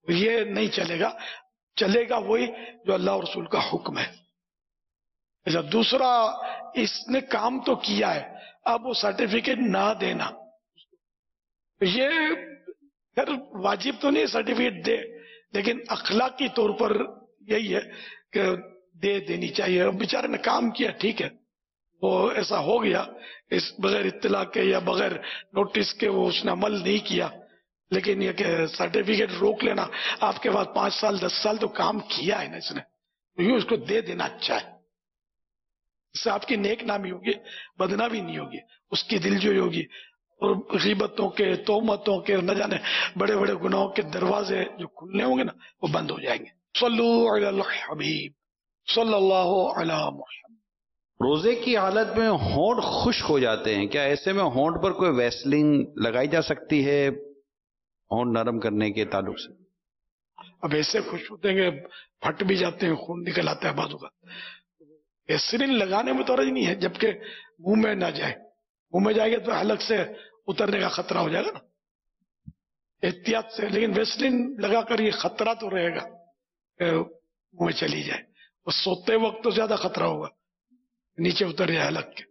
یہ نہیں چلے گا. چلے گا وہی جو اللہ اور رسول کا حکم ہے. اچھا دوسرا, اس نے کام تو کیا ہے, اب وہ سرٹیفکیٹ نہ دینا, یہ خیر واجب تو نہیں سرٹیفکیٹ دے, لیکن اخلاقی طور پر یہی ہے کہ دے دینی چاہیے. بیچارے نے کام کیا, ٹھیک ہے, وہ ایسا ہو گیا اس بغیر اطلاع کے یا بغیر نوٹس کے وہ اس نے عمل نہیں کیا, لیکن یہ کہ سرٹیفکیٹ روک لینا, آپ کے بعد 5 سال 10 سال تو کام کیا ہے نا اس نے, تو یوں اس کو دے دینا اچھا ہے. اس سے آپ کی نیک نامی ہوگی, بدنامی نہیں ہوگی, اس کی دلجوئی ہوگی, اور غیبتوں کے, تہمتوں کے, نہ جانے بڑے بڑے گناہوں کے دروازے جو کھلنے ہوں گے نا وہ بند ہو جائیں گے. صلو علی الحبیب صلی اللہ علی محمد. روزے کی حالت میں ہونٹ خشک ہو جاتے ہیں, کیا ایسے میں ہونٹ پر کوئی ویسلین لگائی جا سکتی ہے ہونٹ نرم کرنے کے تعلق سے؟ اب ایسے خوش ہوتے ہیں کہ پھٹ بھی جاتے ہیں, خون نکل آتا ہے بازو کا. ویسلین لگانے میں تو حرج نہیں ہے, جبکہ منہ میں نہ جائے. منہ میں جائے گا تو حلق سے اترنے کا خطرہ ہو جائے گا نا, احتیاط سے. لیکن ویسلین لگا کر یہ خطرہ تو رہے گا کہ منہ میں چلی جائے, اور سوتے وقت تو زیادہ خطرہ ہوگا نیچے اتر جائے حلق کے.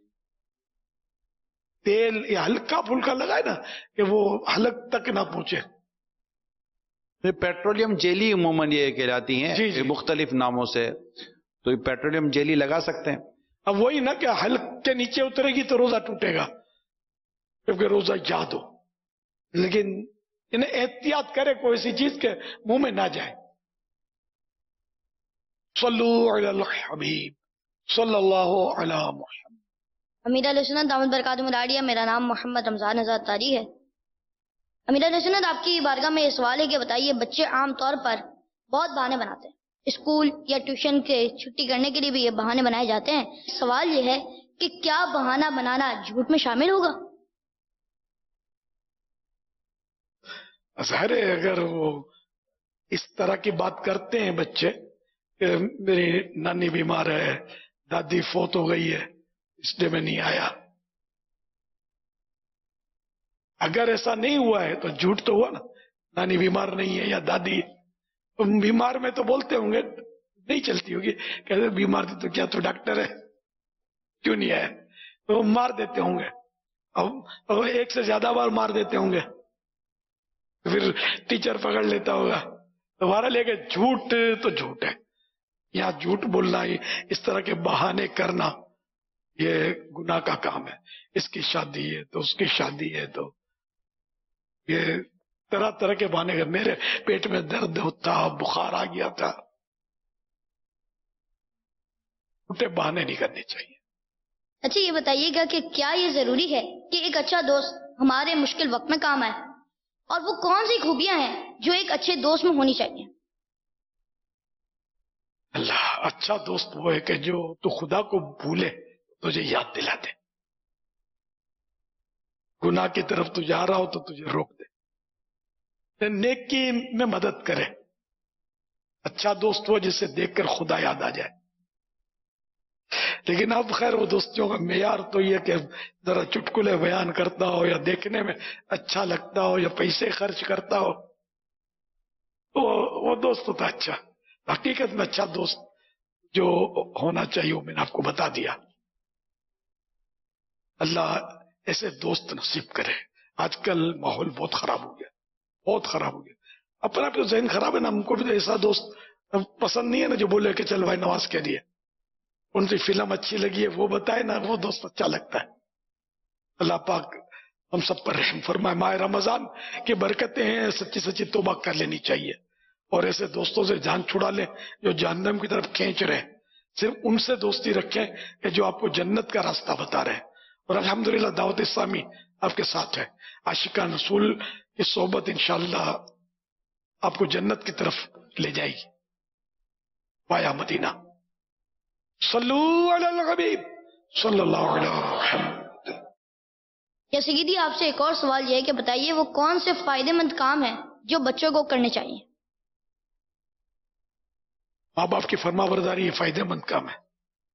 تیل یا ہلکا پھلکا لگائے نا کہ وہ حلق تک نہ پہنچے. پیٹرولیم جیلی عموماً یہ کہلاتی ہیں جی مختلف ناموں سے, تو یہ پیٹرولیم جیلی لگا سکتے ہیں. اب وہی نا کہ حلق کے نیچے اترے گی تو روزہ ٹوٹے گا, کیونکہ روزہ یاد ہو, لیکن انہیں احتیاط کرے کوئی ایسی چیز کے منہ میں نہ جائے. صلو علی الحبیب صلی اللہ علی محمد. امیر علیہ سنت دامت برکاتہ ملاڑیا, میرا نام محمد رمضان آزاد تاری ہے. امیر علیہ سنت, آپ کی بارگاہ میں یہ سوال ہے کہ بتائیے, بچے عام طور پر بہت بہانے بناتے ہیں, اسکول یا ٹیوشن کے چھٹی کرنے کے لیے بھی یہ بہانے بنائے جاتے ہیں. سوال یہ ہے کہ کیا بہانہ بنانا جھوٹ میں شامل ہوگا؟ ظاہر ہے اگر وہ اس طرح کی بات کرتے ہیں بچے کہ میری نانی بیمار ہے, دادی فوت ہو گئی ہے, اس لیے میں نہیں آیا, اگر ایسا نہیں ہوا ہے تو جھوٹ تو ہوا نا. نانی بیمار نہیں ہے یا دادی بیمار میں تو بولتے ہوں گے, نہیں چلتی ہوگی کہ بیمار تھی تو کیا تو ڈاکٹر ہے کیوں نہیں آیا, تو مار دیتے ہوں گے. اب ایک سے زیادہ بار مار دیتے ہوں گے, پھر ٹیچر پکڑ لیتا ہوگا. دوبارہ لے کے جھوٹ تو جھوٹ ہے. یہاں جھوٹ بولنا, اس طرح کے بہانے کرنا یہ گناہ کا کام ہے. اس کی شادی ہے تو اس کی شادی ہے, تو یہ طرح طرح کے بہانے کر, میرے پیٹ میں درد ہوتا, بخار آ گیا تھا, جھوٹے بہانے نہیں کرنے چاہیے. اچھا یہ بتائیے گا کہ کیا یہ ضروری ہے کہ ایک اچھا دوست ہمارے مشکل وقت میں کام آئے, اور وہ کون سی خوبیاں ہیں جو ایک اچھے دوست میں ہونی چاہیے؟ اللہ, اچھا دوست وہ ہے کہ جو تو خدا کو بھولے تجھے یاد دلا دے, گناہ کی طرف تو جا رہا ہو تو تجھے روک دے, نیکی میں مدد کرے. اچھا دوست وہ جسے دیکھ کر خدا یاد آ جائے. لیکن اب خیر وہ دوستیوں کا معیار تو یہ کہ ذرا چٹکلے بیان کرتا ہو, یا دیکھنے میں اچھا لگتا ہو, یا پیسے خرچ کرتا ہو, وہ دوست ہوتا اچھا. حقیقت میں اچھا دوست جو ہونا چاہیے وہ میں نے آپ کو بتا دیا. اللہ ایسے دوست نصیب کرے. آج کل ماحول بہت خراب ہو گیا, بہت خراب ہو گیا. اپنا بھی ذہن خراب ہے نا, ہم کو بھی تو ایسا دوست پسند نہیں ہے نا جو بولے کہ چل بھائی نماز کے لیے, ان کی فلم اچھی لگی ہے وہ بتائے نا, وہ دوست اچھا لگتا ہے. اللہ پاک ہم سب پر رحم فرمائے. ماہ رمضان کی برکتیں ہیں, سچی سچی توبہ کر لینی چاہیے, اور ایسے دوستوں سے جان چھڑا لیں جو جہنم کی طرف کھینچ رہے ہیں. صرف ان سے دوستی رکھیں کہ جو آپ کو جنت کا راستہ بتا رہے ہیں. اور الحمدللہ دعوت اسلامی آپ کے ساتھ ہے. عاشقان رسول کی صحبت انشاءاللہ آپ کو جنت کی طرف لے جائے گی وایا مدینہ. صلو علی الحبیب صلی اللہ علیہ محمد. یا سیدی آپ سے ایک اور سوال یہ ہے کہ بتائیے وہ کون سے فائدے مند کام ہیں جو بچوں کو کرنے چاہیے؟ ماں باپ کی فرما برداری یہ فائدے مند کام ہے,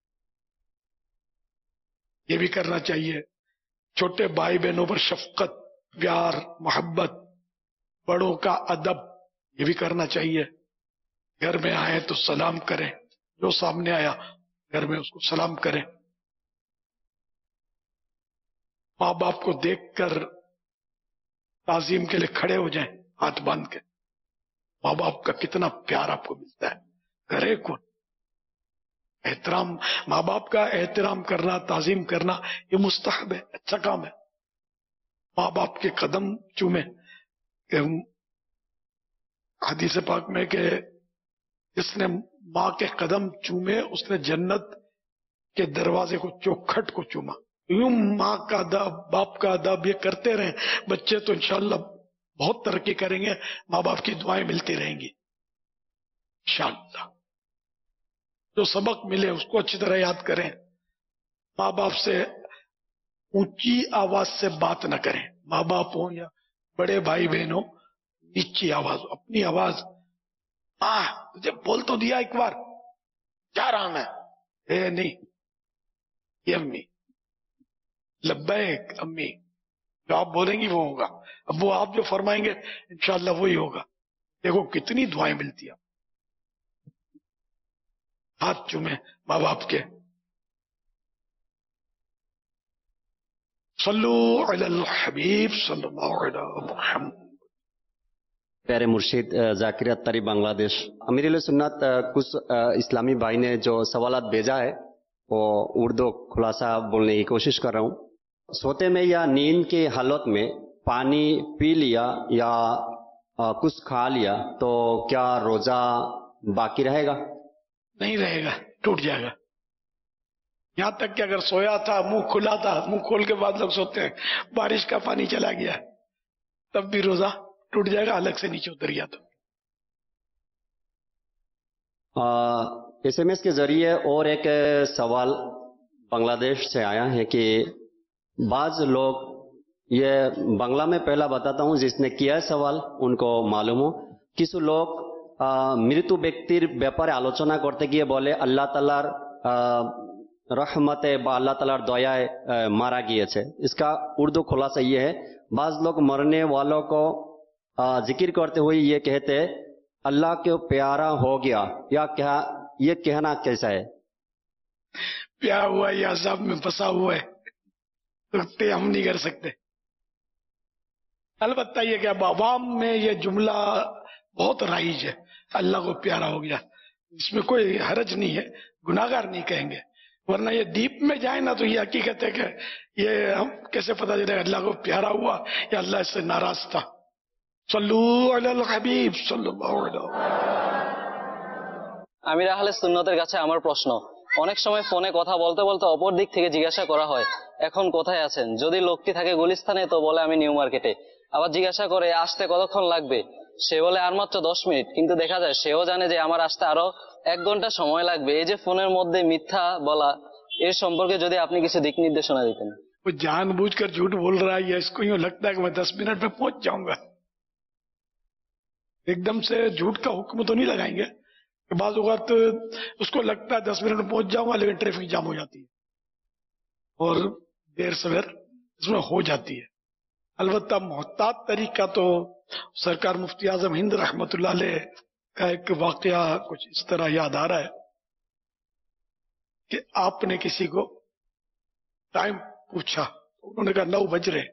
یہ بھی کرنا چاہیے. چھوٹے بھائی بہنوں پر شفقت, پیار, محبت, بڑوں کا ادب یہ بھی کرنا چاہیے. گھر میں آئے تو سلام کریں, جو سامنے آیا گھر میں اس کو سلام کریں. ماں باپ کو دیکھ کر تعظیم کے لیے کھڑے ہو جائیں ہاتھ باندھ کے. ماں باپ کا کتنا پیار آپ کو ملتا ہے. کرے کون احترام, ماں باپ کا احترام کرنا, تعظیم کرنا یہ مستحب ہے, اچھا کام ہے. ماں باپ کے قدم چومیں. حدیث پاک میں کہ جس نے ماں کے قدم چومے اس نے جنت کے دروازے کو چوکھٹ کو چوما. یوں ماں کا ادب, باپ کا ادب یہ کرتے رہیں بچے تو انشاءاللہ بہت ترقی کریں گے. ماں باپ کی دعائیں ملتی رہیں گی انشاءاللہ. جو سبق ملے اس کو اچھی طرح یاد کریں. ماں باپ سے اونچی آواز سے بات نہ کریں. ماں باپ ہوں یا بڑے بھائی بہن ہوں, نیچی آواز, اپنی آواز. تجھے بول تو دیا ایک بار, کیا رہا میں, نہیں یہ امی, لبیک امی, جو آپ بولیں گی وہ ہوگا. اب وہ آپ جو فرمائیں گے انشاءاللہ وہی ہوگا. دیکھو کتنی دعائیں ملتی ہیں. ہاتھ چومیں ماں باپ کے. صلو علی الحبیب صلی اللہ علیہ محمد. پیارے مرشد ذاکر اتاری بنگلہ دیش. امیر علیہ سنت, کچھ اسلامی بھائی نے جو سوالات بھیجا ہے وہ اردو خلاصہ بولنے کی کوشش کر رہا ہوں. سوتے میں یا نیند کی حالت میں پانی پی لیا یا کچھ کھا لیا تو کیا روزہ باقی رہے گا؟ نہیں رہے گا, ٹوٹ جائے گا. یہاں تک کہ اگر سویا تھا, منہ کھلا تھا, منہ کھول کے بعد لوگ سوتے ہیں, بارش کا پانی چلا گیا تب بھی روزہ ٹوٹ جائے گا, الگ سے نیچے اتر گیا. تو ایس ایم ایس کے ذریعے اور ایک سوال بنگلہ دیش سے آیا ہے کہ بعض لوگ, یہ بنگلہ میں پہلا بتاتا ہوں, جس نے کیا ہے سوال ان کو معلوم ہو, কিছু লোক মৃত্যু ব্যক্তির ব্যাপারে আলোচনা করতে গিয়ে বলে আল্লাহ তাআলার রহমতে বা আল্লাহ তাআলার দয়ায় মারা গিয়েছে. इसका उर्दू खुलासा ये है, बाज लोग मरने वालों को जिक्र करते हुए ये कहते अल्लाह के प्यारा हो गया, या क्या ये कहना कैसा है? प्यार हुआ या अज़ाब में फंसा हुआ है तो हम नहीं कर सकते. अलबत्ता ये क्या अवाम में ये जुमला बहुत राइज है, अल्लाह को प्यारा हो गया, इसमें कोई हरज नहीं है, गुनाहगार नहीं कहेंगे. वरना ये डीप में जाए ना तो ये हकीकत है कि ये हम कैसे पता चलेगा अल्लाह को प्यारा हुआ या अल्लाह इससे नाराज था. सल्लू अलल हबीब सल्लल्लाहु अलैहि আমির আহলে সুন্নতের কাছে আমার প্রশ্ন, অনেক সময় ফোনে কথা বলতে বলতে অপর দিক থেকে জিজ্ঞাসা করা হয় এখন কোথায় আছেন, যদি লোকটি থাকে গুলিস্তানে তো বলে আমি নিউ মার্কেটে, আবার জিজ্ঞাসা করে আসতে কতক্ষণ লাগবে, সে বলে আর মাত্র 10 মিনিট, কিন্তু দেখা যায় সেও জানে যে আমার আসতে আরো 1 ঘন্টা সময় লাগবে. এই যে ফোনের মধ্যে মিথ্যা বলা, এর সম্পর্কে যদি আপনি কিছু দিক নির্দেশনা দিতেন. वो जानबूझकर झूठ बोल रहा है या इसको यूं लगता है कि मैं 10 मिनट में पहुंच जाऊंगा. एकदम से झूठ का हुक्म तो नहीं लगाएंगे. बाज़ औक़ात उसको लगता है 10 मिनट में पहुंच जाऊंगा, लेकिन ट्रैफिक जाम हो जाती है और देर सवेर इसमें हो जाती है. अलबत्ता मोहतात तरीका तो सरकार मुफ्ती आजम हिंद रहमतुल्लाह अलैह का एक वाकया कुछ इस तरह याद आ रहा है कि आपने किसी को टाइम पूछा, उन्होंने कहा 9 बज रहे.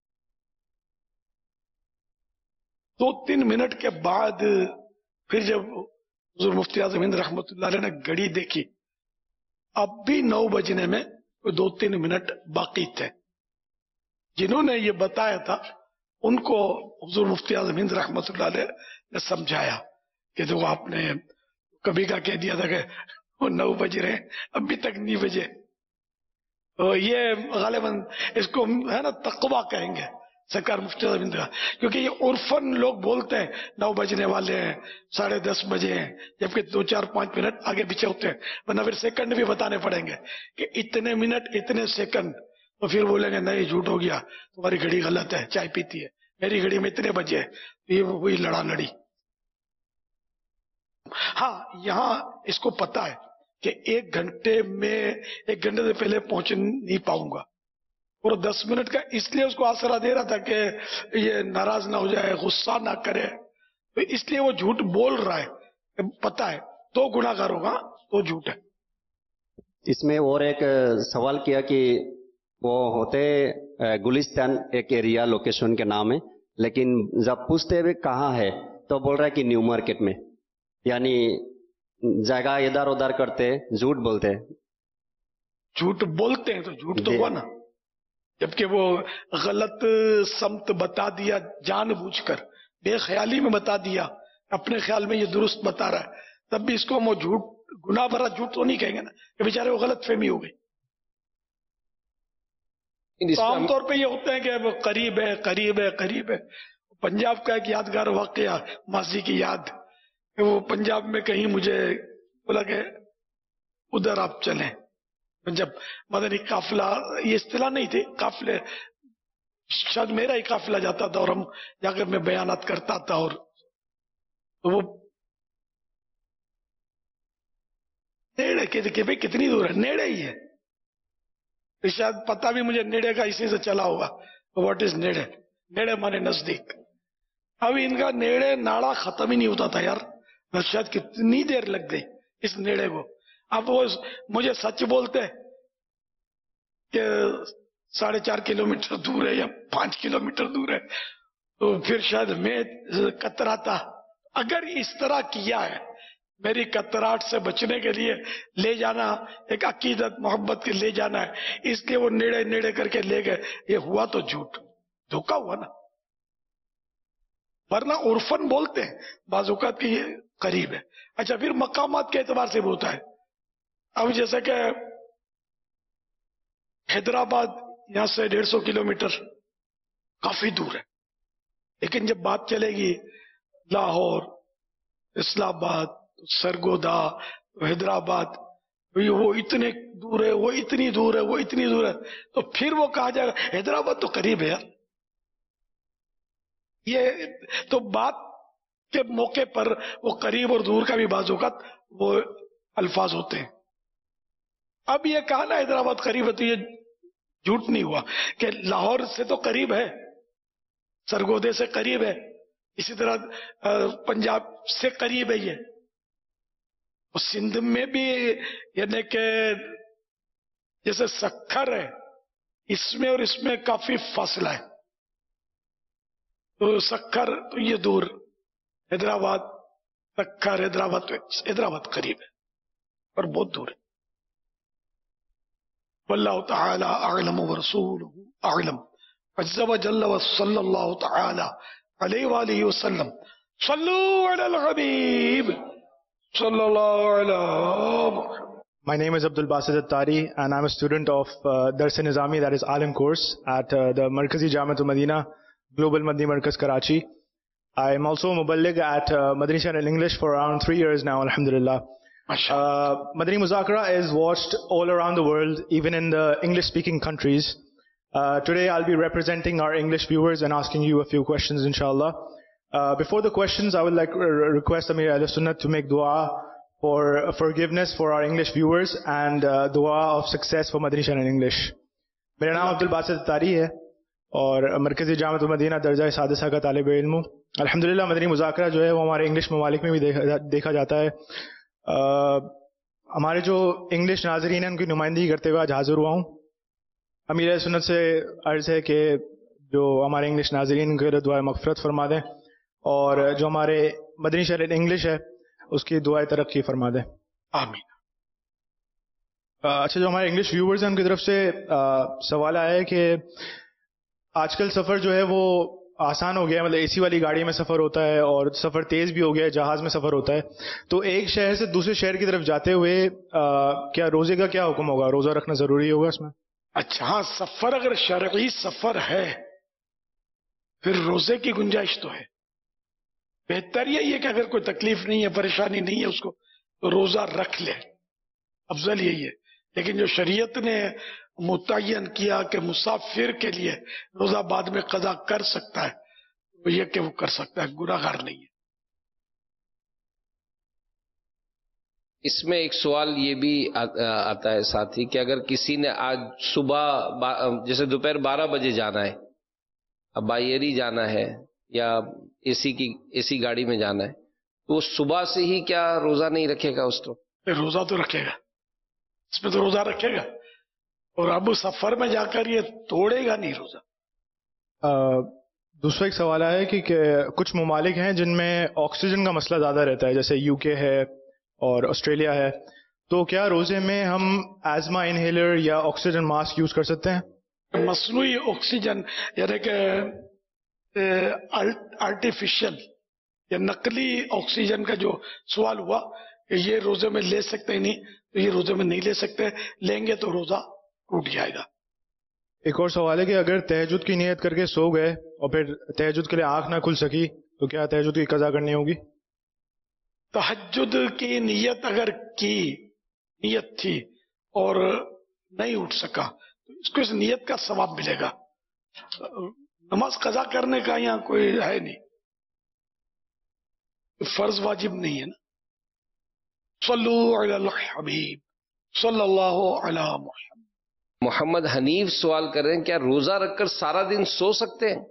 2-3 मिनट के बाद फिर जब हुज़ूर मुफ्ती आज़म हिंद रहमतुल्लाह अलैह ने घड़ी देखी, अब भी 9 बजने में 2-3 मिनट बाकी थे. जिन्होंने ये बताया था उनको हुज़ूर मुफ्ती आज़म हिंद रहमतुल्लाह अलैह ने समझाया कि देखो आपने कभी का कह दिया था कि वो 9 बज रहे, अभी तक नहीं बजे. तो ये गालिबन इसको है ना तक़वा कहेंगे सरकार मुफ्ती आज़म हिंद का, क्योंकि ये उर्फन लोग बोलते हैं 9 बजने वाले हैं, 10:30 बजे हैं, जबकि 2-4-5 मिनट आगे पीछे होते हैं. वरना फिर सेकंड भी बताने पड़ेंगे कि इतने मिनट इतने सेकंड. तो फिर बोलेंगे नहीं झूठ हो गया, तुम्हारी घड़ी गलत है, चाय पीती है, मेरी घड़ी में इतने बजे है. ये वही लड़ा लड़ी. हाँ, यहाँ इसको पता है कि 1 घंटे से पहले पहुंच नहीं पाऊंगा, और 10 मिनट का इसलिए उसको आसरा दे रहा था कि ये नाराज ना हो जाए, गुस्सा ना करे. تو اس لیے وہ جھوٹ بول رہا ہے، پتا ہے تو گناہگار ہوگا تو جھوٹ ہے. اس میں اور ایک سوال کیا کہ وہ ہوتے گلستان ایک ایریا لوکیشن کے نام ہے، لیکن جب پوچھتے ہوئے کہاں ہے تو بول رہا ہے کہ نیو مارکیٹ میں، یعنی جگہ ادھر ادھر کرتے جھوٹ بولتے ہیں. جھوٹ بولتے ہیں تو جھوٹ تو ہوا نا، جبکہ وہ غلط سمت بتا دیا جان بوجھ کر، بے خیالی میں بتا دیا، اپنے خیال میں یہ درست بتا رہا ہے، تب بھی اس کو ہم وہ جھوٹ گناہ بھرا جھوٹ تو نہیں کہیں گے نا کہ بیچارے وہ غلط فہمی ہو گئی. تو عام طور پہ یہ ہوتے ہیں کہ وہ قریب ہے قریب ہے قریب ہے. پنجاب کا ایک یادگار واقعہ ماضی کی یاد، وہ پنجاب میں کہیں مجھے بولا کہ ادھر آپ چلیں. جب مدنی قافلہ، یہ اصطلاح نہیں تھی، قافلے شاید میرا ہی قافلہ جاتا تھا اور ہم جا کر میں بیانات کرتا تھا، اور وہ نیڑے کہ بھائی کتنی دور ہے، نیڑے ہی ہے. شاید پتا بھی مجھے نیڑے کا اسی سے چلا ہوگا. واٹ از نیڑے؟ نیڑے مانے نزدیک. اب ان کا نیڑے ناڑا ختم ہی نہیں ہوتا تھا یار، شاید کتنی دیر لگ گئی اس نیڑے کو. اب وہ مجھے سچ بولتے کہ 4.5 کلومیٹر دور ہے یا 5 کلومیٹر دور ہے، تو پھر شاید میں کتراتا. اگر اس طرح کیا ہے، میری کتراہٹ سے بچنے کے لیے لے جانا، ایک عقیدت محبت کے لے جانا ہے، اس لیے وہ نیڑے نیڑے کر کے لے گئے، یہ ہوا تو جھوٹ، دھوکا ہوا نا. ورنہ عرفن بولتے ہیں بعض اوقات کہ یہ قریب ہے. اچھا، پھر مقامات کے اعتبار سے بھی ہوتا ہے. اب جیسے کہ حیدرآباد یہاں سے 150 کلومیٹر کافی دور ہے، لیکن جب بات چلے گی لاہور، اسلام آباد، سرگودا، حیدرآباد، وہ اتنے دور ہے، وہ اتنی دور ہے، وہ اتنی دور ہے، تو پھر وہ کہا جائے گا حیدرآباد تو قریب ہے یار. یہ تو بات کے موقع پر وہ قریب اور دور کا بھی بعض اوقات وہ الفاظ ہوتے ہیں. اب یہ کہا نا حیدرآباد قریب ہے تو یہ جھوٹ نہیں ہوا کہ لاہور سے تو قریب ہے، سرگودے سے قریب ہے، اسی طرح پنجاب سے قریب ہے. یہ سندھ میں بھی یعنی کہ جیسے سکھر ہے، اس میں اور اس میں کافی فاصلہ ہے. تو سکھر تو یہ دور، حیدرآباد سکھر حیدرآباد قریب ہے اور بہت دور ہے. واللہ تعالی اعلم ورسولہ اعلم عز وجل وصلی اللہ تعالی علیہ وآلہ وسلم. صلو علی الحبیب صلی اللہ علیہ وسلم. My name is Abdul Basit Attari and I'm a student of Dars Nizami, that is Alim course at the Markazi Jamiatul Madina Global Madni Markaz Karachi. I am also a Muballigh at Madani Channel English for around 3 years now, alhamdulillah. Madani Muzakara is watched all around the world, even in the English-speaking countries. Today I'll be representing our English viewers and asking you a few questions, inshallah. Before the questions, I would like to request Amir Ahl Sunnat to make dua for forgiveness for our English viewers and dua of success for Madani Channel English. میرا نام عبد الباسط اتاری ہے اور مرکزی جامعۃ المدینہ درجہ سادسہ کا طالب علم ہوں. الحمدللہ مدنی مذاکرہ جو ہے وہ ہمارے انگلش ممالک میں بھی دیکھا جاتا ہے. ہمارے جو انگلش ناظرین ہیں ان کی نمائندگی کرتے ہوئے آج حاضر ہوا ہوں. امیر اہل سنت سے عرض ہے کہ جو ہمارے انگلش ناظرین ان کے لیے دعائے مغفرت فرما دیں اور جو ہمارے مدنی چینل انگلش ہے اس کی دعائے ترقی فرما دیں. آمین. اچھا، جو ہمارے انگلش ویورز ہیں ان کی طرف سے سوال آیا ہے کہ آج کل سفر جو ہے وہ آسان ہو گیا ہے، مطلب اے سی والی گاڑی میں سفر ہوتا ہے اور سفر تیز بھی ہو گیا ہے، جہاز میں سفر ہوتا ہے. تو ایک شہر سے دوسرے شہر کی طرف جاتے ہوئے کیا روزے کا کیا حکم ہوگا؟ روزہ رکھنا ضروری ہوگا اس میں؟ اچھا ہاں، سفر اگر شرعی سفر ہے پھر روزے کی گنجائش تو ہے. بہتر یہی ہے کہ اگر کوئی تکلیف نہیں ہے، پریشانی نہیں ہے اس کو، تو روزہ رکھ لے، افضل یہی ہے. لیکن جو شریعت نے متعین کیا کہ مسافر کے لیے روزہ بعد میں قضا کر سکتا ہے، وہ یہ کہ وہ کر سکتا ہے، گناہگار نہیں ہے. اس میں ایک سوال یہ بھی آتا ہے ساتھی کہ اگر کسی نے آج صبح جیسے دوپہر 12 بجے جانا ہے، اب بائی ایئر جانا ہے یا एसी गाड़ी में जाना है, तो वो सुबह से ही क्या रोजा नहीं रखेगा उस तो? रोजा तो रखेगा, इसमें तो रोजा रखेगा, और अब सफर में जाकर ये तोड़ेगा नहीं रोजा। दूसरा एक सवाल है कि कुछ ममालिक हैं जिनमें ऑक्सीजन का मसला ज़्यादा रहता है, जैसे यूके है और ऑस्ट्रेलिया है, तो क्या रोज़े में हम एज़मा इनहेलर या ऑक्सीजन मास्क यूज़ कर सकते हैं? मसनूई ऑक्सीजन यानी कि आर्टिफिशियल या नकली ऑक्सीजन का जो सवाल हुआ कि ये रोज़े में ले सकते हैं नहीं, तो ये रोज़े में नहीं ले सकते, लेंगे तो रोज़ा टूट जाएगा। एक और सवाल है कि अगर तहज्जुद की नियत करके सो गए और फिर तहज्जुद के लिए आंख ना खुल सकी, तो क्या तहज्जुद की कज़ा करनी होगी? तहज्जुद की नियत अगर की नियत थी और नहीं उठ सका, तो इसको इस नियत का सवाब मिलेगा। नमाज कज़ा करने का यहाँ कोई है नहीं, फर्ज वाजिब नहीं है ना। सल्लू अलल हबीब सल्लल्लाहु अलैहि वसल्लम। मोहम्मद हनीफ सवाल कर रहे हैं, क्या रोजा रखकर सारा दिन सो सकते हैं?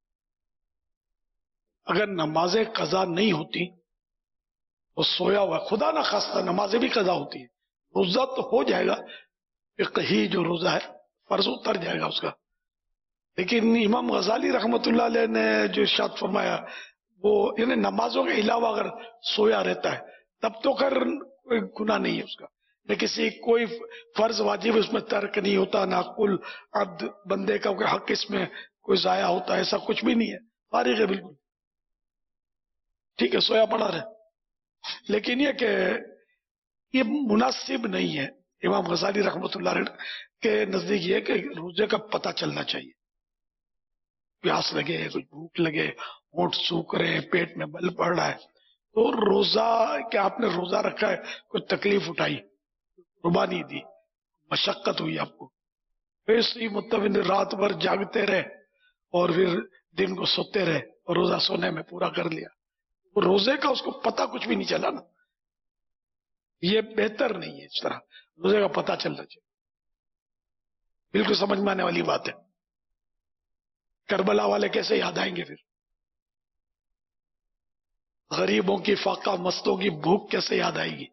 अगर नमाजें कज़ा नहीं होती तो सोया हुआ, खुदा ना खास्ता नमाजें भी कज़ा होती है, रोजा तो हो जाएगा, एक ही जो रोजा है फर्ज उतर जाएगा उसका। लेकिन इमाम गजाली रहमतुल्लाह अलैह ने जो इरशाद फरमाया, वो यानी नमाजों के अलावा अगर सोया रहता है तब तो खैर कोई गुनाह नहीं है उसका, न किसी कोई फर्ज वाजिब उसमें तर्क नहीं होता, ना कुल अब्द बंदे का कोई हक इसमें कोई जाया होता है, ऐसा कुछ भी नहीं है, फारिग है बिल्कुल, ठीक है सोया पड़ा रहे। लेकिन ये कि ये मुनासिब नहीं है, इमाम गजाली रहमतुल्लाह के नजदीक ये कि रोजे का पता चलना चाहिए, प्यास लगे, कुछ भूख लगे, होंठ सूख रहे हैं, पेट में बल पड़ रहा है, तो रोजा क्या आपने रोजा रखा है, कोई तकलीफ उठाई, कुर्बानी दी, मशक्कत हुई आपको, फिर इसी मतलब रात भर जागते रहे और फिर दिन को सोते रहे और रोजा सोने में पूरा कर लिया, तो रोजे का उसको पता कुछ भी नहीं चला ना, ये बेहतर नहीं है। इस तरह रोजे का पता चलना चाहिए, बिल्कुल समझ में आने वाली बात है। करबला वाले कैसे याद आएंगे, फिर गरीबों की फाका मस्तों की भूख कैसे याद आएगी,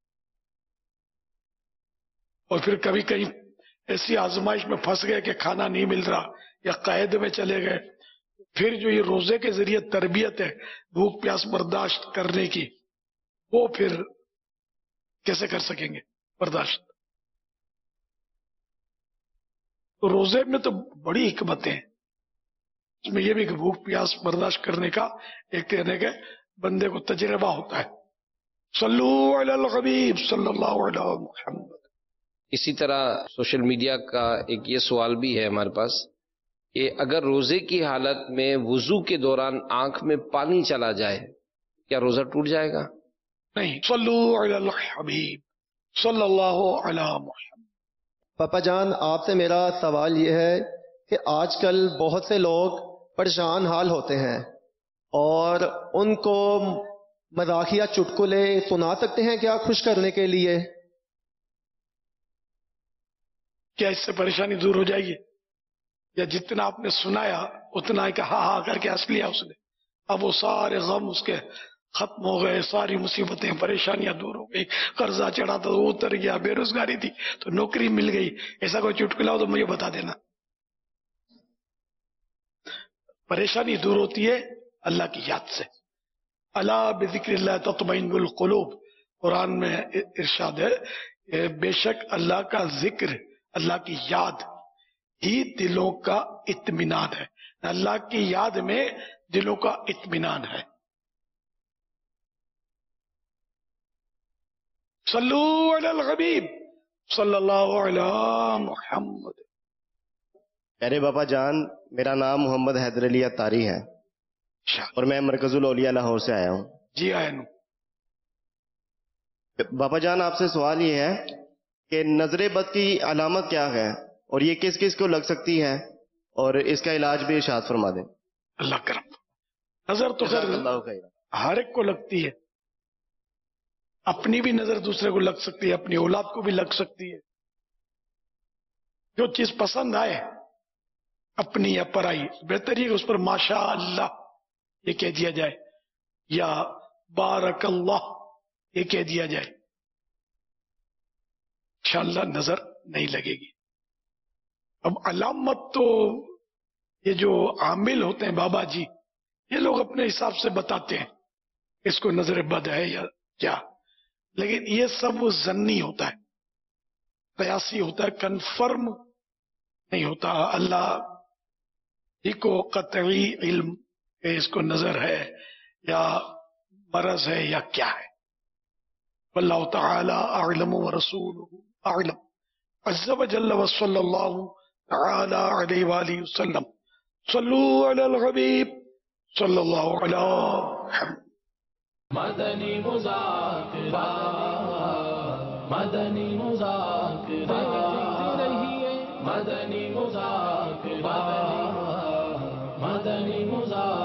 और फिर कभी कहीं ऐसी आजमाइश में फंस गए कि खाना नहीं मिल रहा या कैद में चले गए, फिर जो ये रोजे के जरिए तरबियत है भूख प्यास बर्दाश्त करने की, वो फिर कैसे कर सकेंगे बर्दाश्त? तो रोजे में तो बड़ी हिकमतें हैं, इसमें यह भी कि भूख प्यास बर्दाश्त करने का एक कहने के बंदे को तजर्बा होता है। सल्लू अलल हबीब सल्लल्लाहु अलैहि मुहम्मद। इसी तरह सोशल मीडिया का एक ये सवाल भी है हमारे पास कि अगर रोजे की हालत में वुजू के दौरान आंख में पानी चला जाए, क्या रोजा टूट जाएगा? नहीं, सल्लू अलल हबीब सल्लल्लाहु अलैहि मुहम्मद। पापा जान, आपसे मेरा सवाल ये है कि आजकल बहुत से लोग परेशान हाल होते हैं और उनको मजाकिया चुटकुले सुना सकते हैं क्या खुश करने के लिए? क्या इससे परेशानी दूर हो जाएगी? या जितना आपने सुनाया उतना ही हा हा करके हंस लिया उसने, अब वो सारे गम उसके खत्म हो गए, सारी मुसीबतें परेशानियां दूर हो गई, कर्जा चढ़ा था वो उतर गया, बेरोजगारी थी तो नौकरी मिल गई, ऐसा कोई चुटकुला हो तो मुझे बता देना। परेशानी दूर होती है अल्लाह की याद से। अला बिज़िक्रिल्लाह तत्मइन्नुल कुलूब, कुरान में इरशाद है बेशक अल्लाह का जिक्र, अल्लाह की याद ही दिलों का इत्मीनान है, अल्लाह की याद में दिलों का इत्मीनान है। सल्लू अलल हबीब सल्लल्लाहु अलैहि मुहम्मद। अरे बाबा जान, मेरा नाम मोहम्मद हैदर अली अत्तारी है और मैं मरकजुल औलिया लाहौर से आया हूँ। जी आया हूँ। बाबा जान, आपसे सवाल ये है कि नजर बद की अलामत क्या है और ये किस किस को लग सकती है और इसका इलाज भी इरशाद फरमा दें। अल्लाह करम। नजर तो हर एक को लगती है, अपनी भी नजर दूसरे को लग सकती है, अपनी औलाद को भी लग सकती है। जो चीज पसंद आए अपनी या पराई, बेहतर ये उस पर माशा अल्लाह یہ کہہ دیا جائے یا بارک اللہ یہ کہہ دیا جائے، انشاءاللہ نظر نہیں لگے گی۔ اب علامت تو یہ جو عامل ہوتے ہیں بابا جی، یہ لوگ اپنے حساب سے بتاتے ہیں اس کو نظر بد ہے یا کیا، لیکن یہ سب ظنی ہوتا ہے، قیاسی ہوتا ہے، کنفرم نہیں ہوتا۔ اللہ ہی کو قطعی علم کہ اس کو نظر ہے یا مرض ہے یا کیا ہے۔ واللہ تعالی اعلم ورسولہ اعلم عز وجل وصلی اللہ تعالی علیہ وآلہ وسلم۔ صلو علی الحبیب صلی اللہ علی محمد۔ مدنی مذاکرہ، مدنی مذاکرہ، مدنی مذاکرہ، مدنی مذاکرہ۔